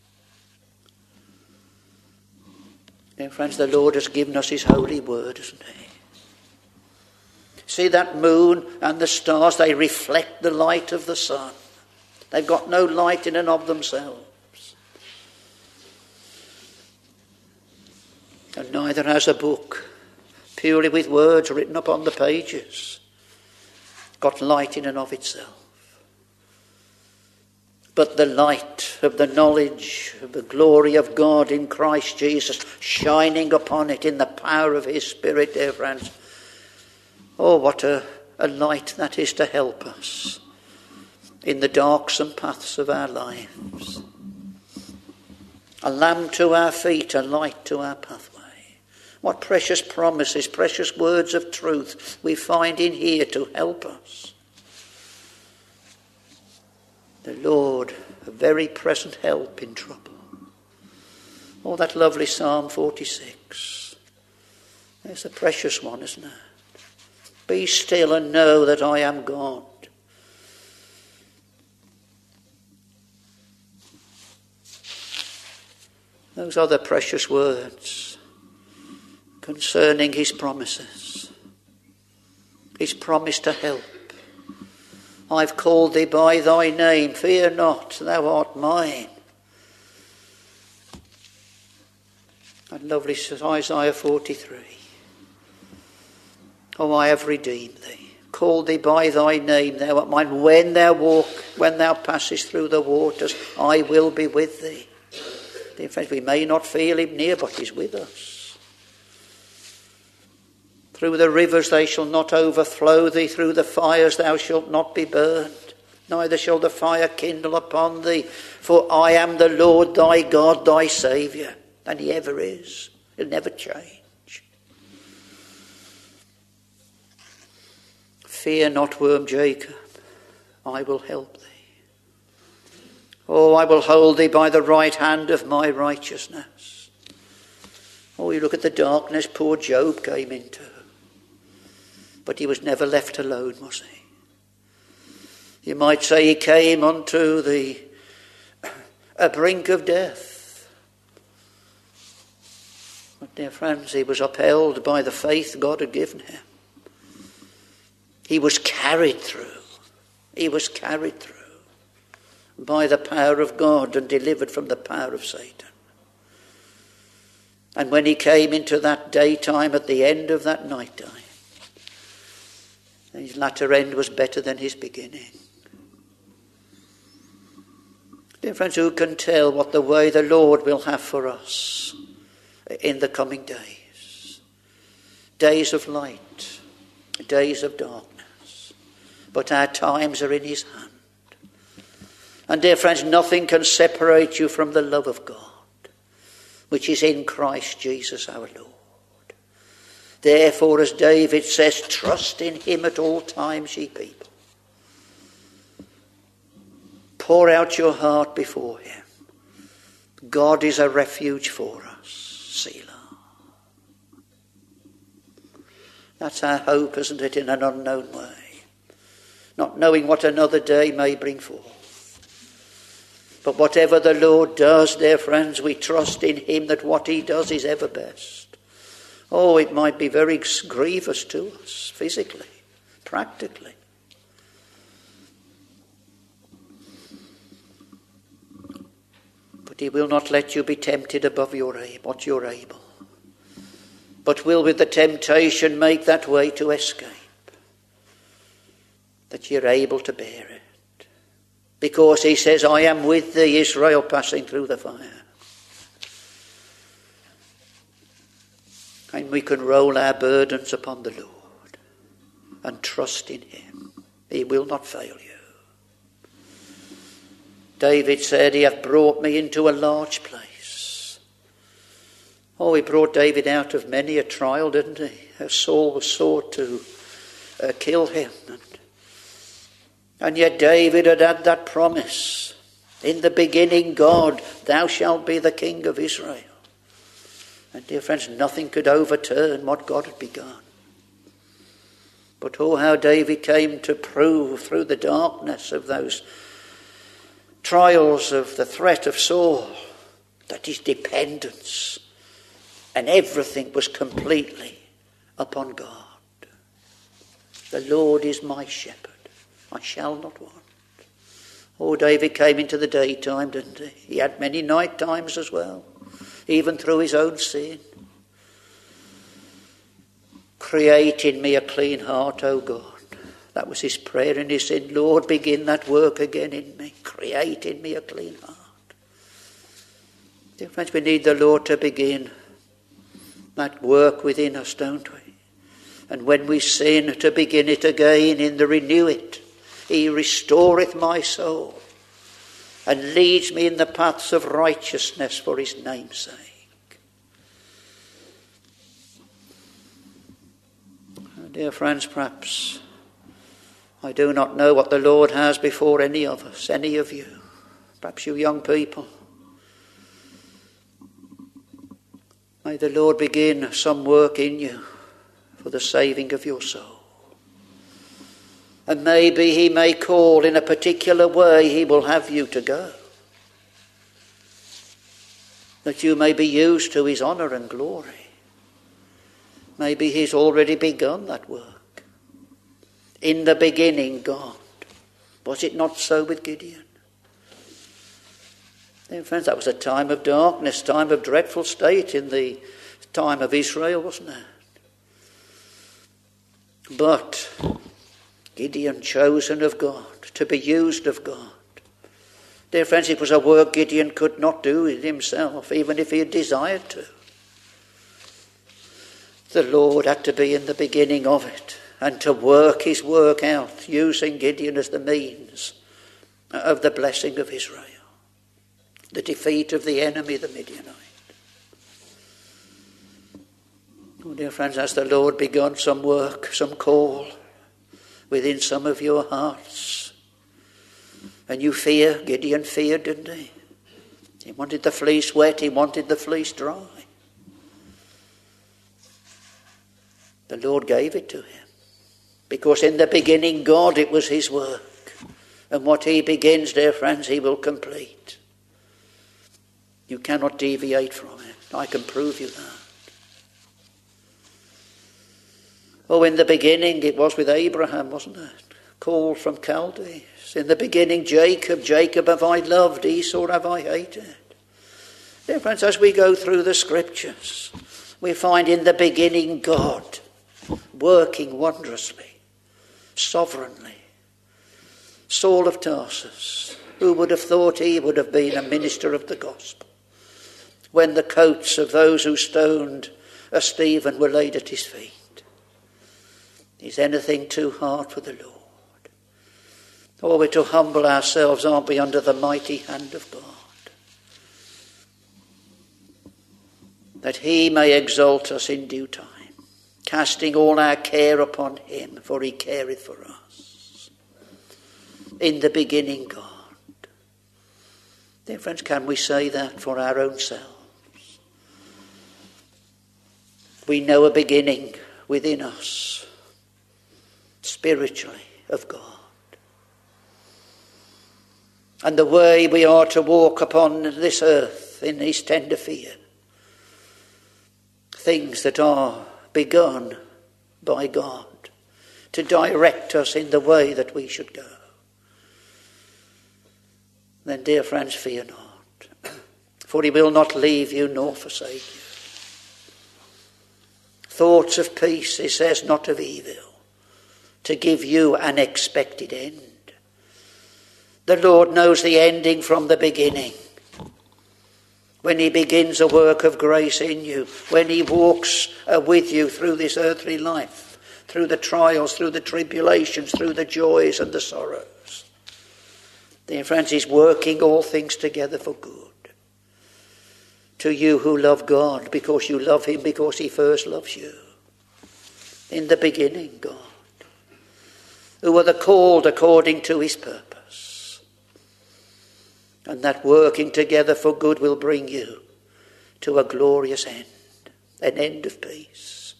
Dear friends, the Lord has given us his holy word, hasn't he? See that moon and the stars, they reflect the light of the sun. They've got no light in and of themselves. And neither has a book, purely with words written upon the pages, got light in and of itself. But the light of the knowledge of the glory of God in Christ Jesus, shining upon it in the power of his Spirit, dear friends. Oh, what a, a light that is to help us in the darksome paths of our lives. A lamp to our feet, a light to our pathway. What precious promises, precious words of truth we find in here to help us. The Lord, a very present help in trouble. Oh, that lovely Psalm forty-six. It's a precious one, isn't it? Be still and know that I am God. Those are the precious words concerning his promises. His promise to help. I've called thee by thy name. Fear not, thou art mine. That lovely Isaiah forty-three. Oh, I have redeemed thee. Called thee by thy name. Thou art mine. When thou walk, when thou passest through the waters, I will be with thee. Dear friends, we may not feel him near, but he's with us. Through the rivers they shall not overflow thee. Through the fires thou shalt not be burned. Neither shall the fire kindle upon thee. For I am the Lord thy God, thy Saviour. And he ever is. He'll never change. Fear not, worm Jacob. I will help thee. Oh, I will hold thee by the right hand of my righteousness. Oh, you look at the darkness poor Job came into. But he was never left alone, was he? You might say he came unto the a brink of death. But dear friends, he was upheld by the faith God had given him. He was carried through. He was carried through by the power of God and delivered from the power of Satan. And when he came into that daytime at the end of that night time, his latter end was better than his beginning. Dear friends, who can tell what the way the Lord will have for us in the coming days? Days of light, days of darkness. But our times are in his hand. And dear friends, nothing can separate you from the love of God, which is in Christ Jesus our Lord. Therefore, as David says, trust in him at all times, ye people. Pour out your heart before him. God is a refuge for us. Selah. That's our hope, isn't it, in an unknown way. Not knowing what another day may bring forth. But whatever the Lord does, dear friends, we trust in him that what he does is ever best. Oh, it might be very grievous to us, physically, practically. But he will not let you be tempted above your aim, what you're able. But will with the temptation make that way to escape, that you're able to bear it. Because he says, I am with thee, Israel, passing through the fire. And we can roll our burdens upon the Lord and trust in him. He will not fail you. David said, he hath brought me into a large place. Oh, he brought David out of many a trial, didn't he? As Saul was sought to uh, kill him. And, and yet David had had that promise. In the beginning, God, thou shalt be the king of Israel. And dear friends, nothing could overturn what God had begun. But oh, how David came to prove through the darkness of those trials of the threat of Saul that his dependence and everything was completely upon God. The Lord is my shepherd. I shall not want. Oh, David came into the daytime, didn't he? He had many night times as well. Even through his own sin. Create in me a clean heart, O God. That was his prayer in his sin. Lord, begin that work again in me. Create in me a clean heart. Dear friends, we need the Lord to begin that work within us, don't we? And when we sin, to begin it again in the renew it, He restoreth my soul and leads me in the paths of righteousness for his name's sake. Dear friends, perhaps I do not know what the Lord has before any of us, any of you. Perhaps you young people. May the Lord begin some work in you for the saving of your soul. And maybe he may call in a particular way he will have you to go, that you may be used to his honour and glory. Maybe he's already begun that work. In the beginning, God. Was it not so with Gideon? Dear friends, that was a time of darkness, time of dreadful state in the time of Israel, wasn't it? But Gideon, chosen of God, to be used of God. Dear friends, it was a work Gideon could not do himself, even if he had desired to. The Lord had to be in the beginning of it and to work his work out, using Gideon as the means of the blessing of Israel, the defeat of the enemy, the Midianite. Oh, dear friends, has the Lord begun some work, some call within some of your hearts? And you fear? Gideon feared, didn't he? He wanted the fleece wet, he wanted the fleece dry. The Lord gave it to him. Because in the beginning, God, it was his work. And what he begins, dear friends, he will complete. You cannot deviate from it. I can prove you that. Oh, in the beginning it was with Abraham, wasn't it? Called from Chaldees. In the beginning, Jacob, Jacob have I loved, Esau have I hated. Dear friends, as we go through the scriptures, we find in the beginning God working wondrously, sovereignly. Saul of Tarsus, who would have thought he would have been a minister of the gospel when the coats of those who stoned a Stephen were laid at his feet? Is anything too hard for the Lord? Or we're to humble ourselves, aren't we, under the mighty hand of God, that he may exalt us in due time, casting all our care upon him, for he careth for us. In the beginning, God. Dear friends, can we say that for our own selves? We know a beginning within us, spiritually, of God. And the way we are to walk upon this earth in his tender fear. Things that are begun by God to direct us in the way that we should go. Then, dear friends, fear not, for he will not leave you nor forsake you. Thoughts of peace, he says, not of evil, to give you an expected end. The Lord knows the ending from the beginning. When he begins a work of grace in you, when he walks uh, with you through this earthly life, through the trials, through the tribulations, through the joys and the sorrows. Dear friends, he's working all things together for good. To you who love God, because you love him, because he first loves you. In the beginning, God, who are the called according to his purpose. And that working together for good will bring you to a glorious end, an end of peace.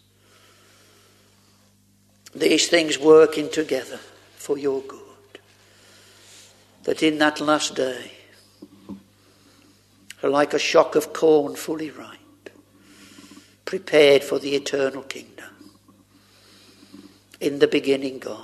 These things working together for your good, that in that last day, like a shock of corn fully ripe, prepared for the eternal kingdom. In the beginning, God.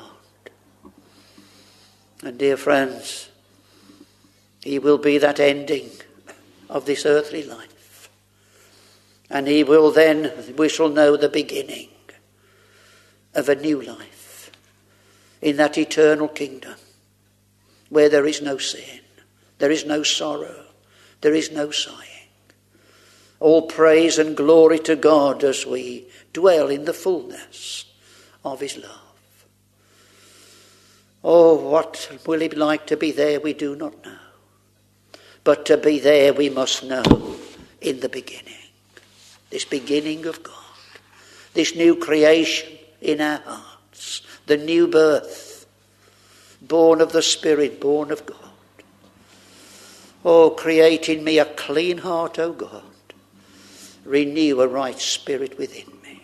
And dear friends, he will be that ending of this earthly life. And he will then, we shall know the beginning of a new life in that eternal kingdom where there is no sin, there is no sorrow, there is no sighing. All praise and glory to God as we dwell in the fullness of his love. Oh, what will it be like to be there? We do not know. But to be there we must know in the beginning. This beginning of God. This new creation in our hearts. The new birth. Born of the Spirit, born of God. Oh, create in me a clean heart, O God. Renew a right spirit within me.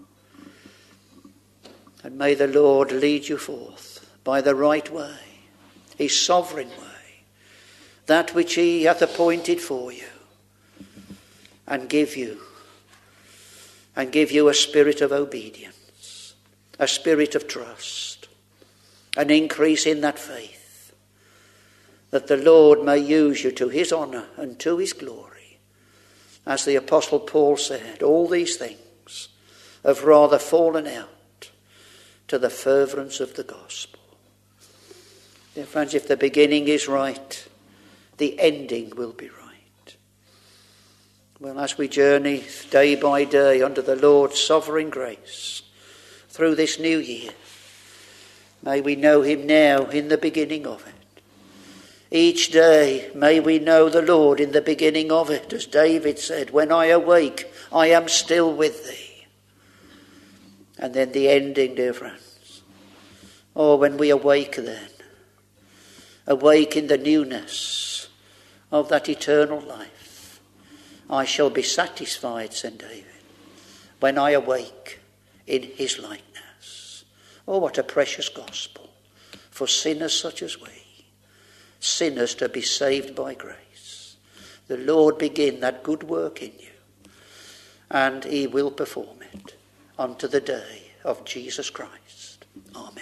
And may the Lord lead you forth by the right way, his sovereign way, that which he hath appointed for you, and give you, and give you a spirit of obedience, a spirit of trust, an increase in that faith, that the Lord may use you to his honour and to his glory. As the Apostle Paul said, all these things have rather fallen out to the furtherance of the gospel. Dear friends, if the beginning is right, the ending will be right. Well, as we journey day by day under the Lord's sovereign grace through this new year, may we know him now in the beginning of it. Each day may we know the Lord in the beginning of it, as David said, when I awake, I am still with thee. And then the ending, dear friends. Oh, when we awake then, awake in the newness of that eternal life, I shall be satisfied, said David, when I awake in his likeness. Oh, what a precious gospel for sinners such as we. Sinners to be saved by grace. The Lord begin that good work in you, and he will perform it unto the day of Jesus Christ. Amen.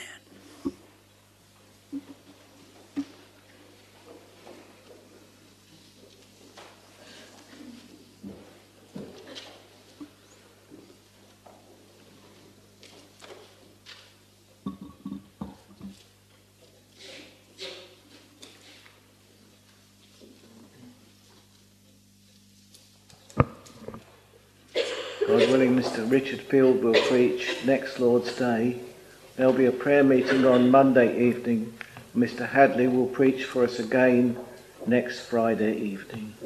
God willing, Mister Richard Field will preach next Lord's Day. There'll be a prayer meeting on Monday evening. Mister Hadley will preach for us again next Friday evening.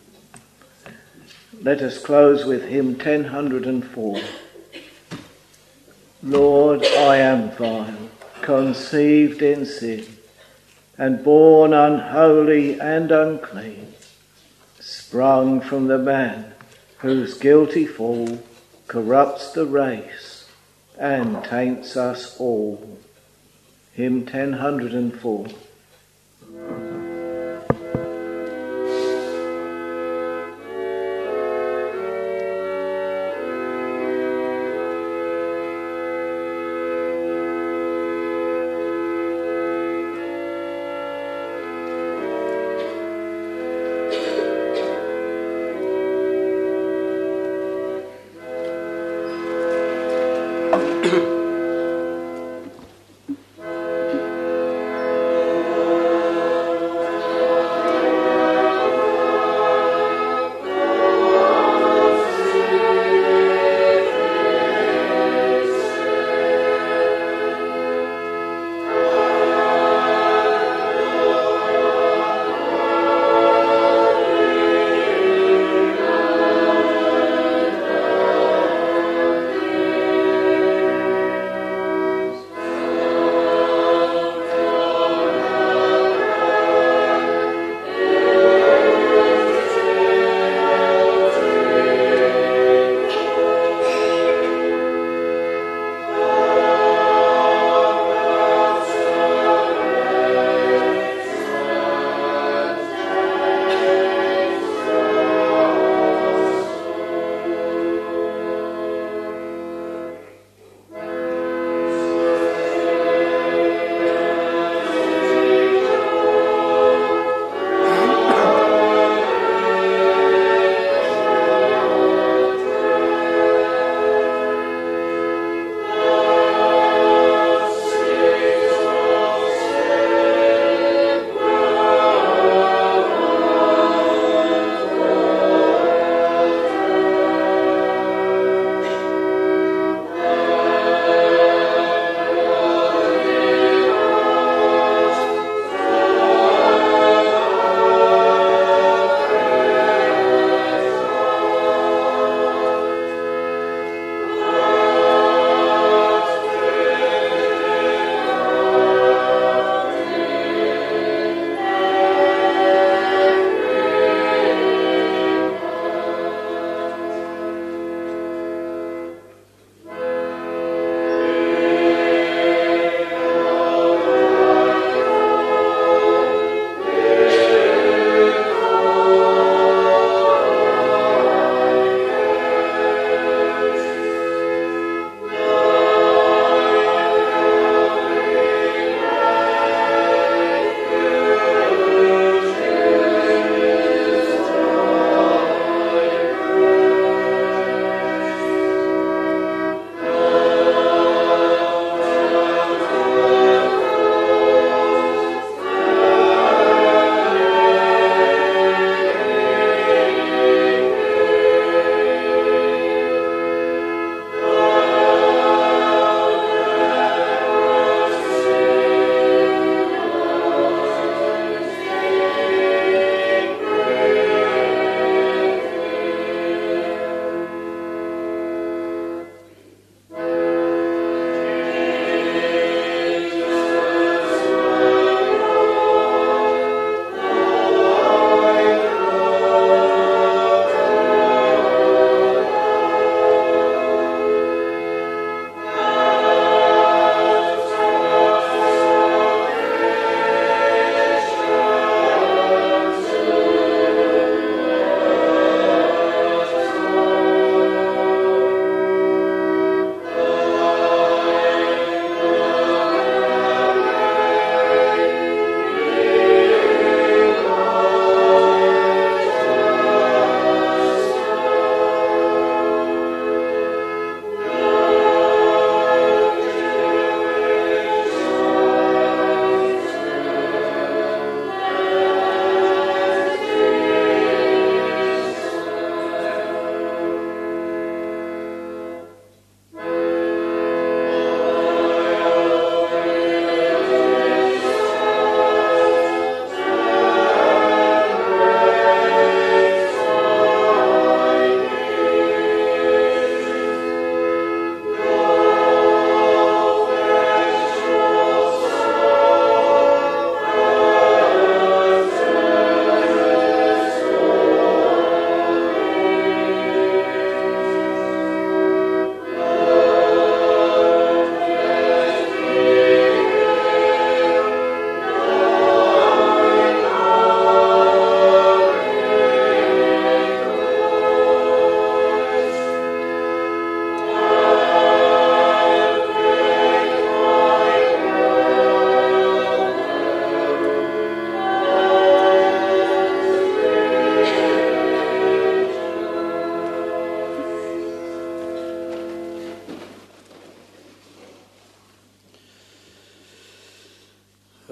Let us close with hymn ten oh four. Lord, I am vile, conceived in sin, and born unholy and unclean, sprung from the man whose guilty fall corrupts the race and taints us all. Hymn ten oh four.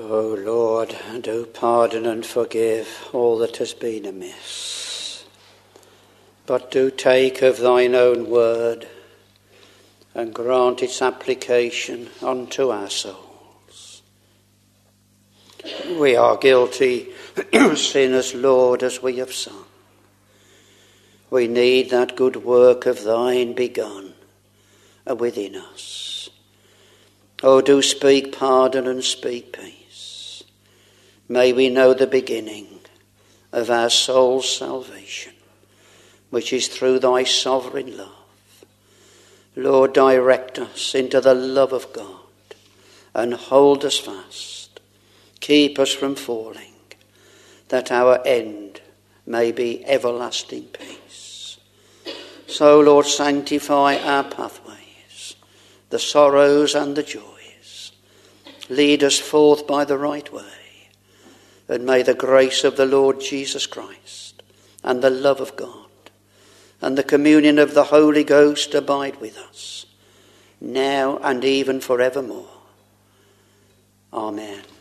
O Lord, do pardon and forgive all that has been amiss. But do take of thine own word and grant its application unto our souls. We are guilty sinners, Lord, as we have sung. We need that good work of thine begun within us. Oh, do speak pardon and speak peace. May we know the beginning of our soul's salvation, which is through thy sovereign love. Lord, direct us into the love of God and hold us fast. Keep us from falling, that our end may be everlasting peace. So, Lord, sanctify our pathways, the sorrows and the joys. Lead us forth by the right way, and may the grace of the Lord Jesus Christ and the love of God and the communion of the Holy Ghost abide with us, now and even forevermore. Amen.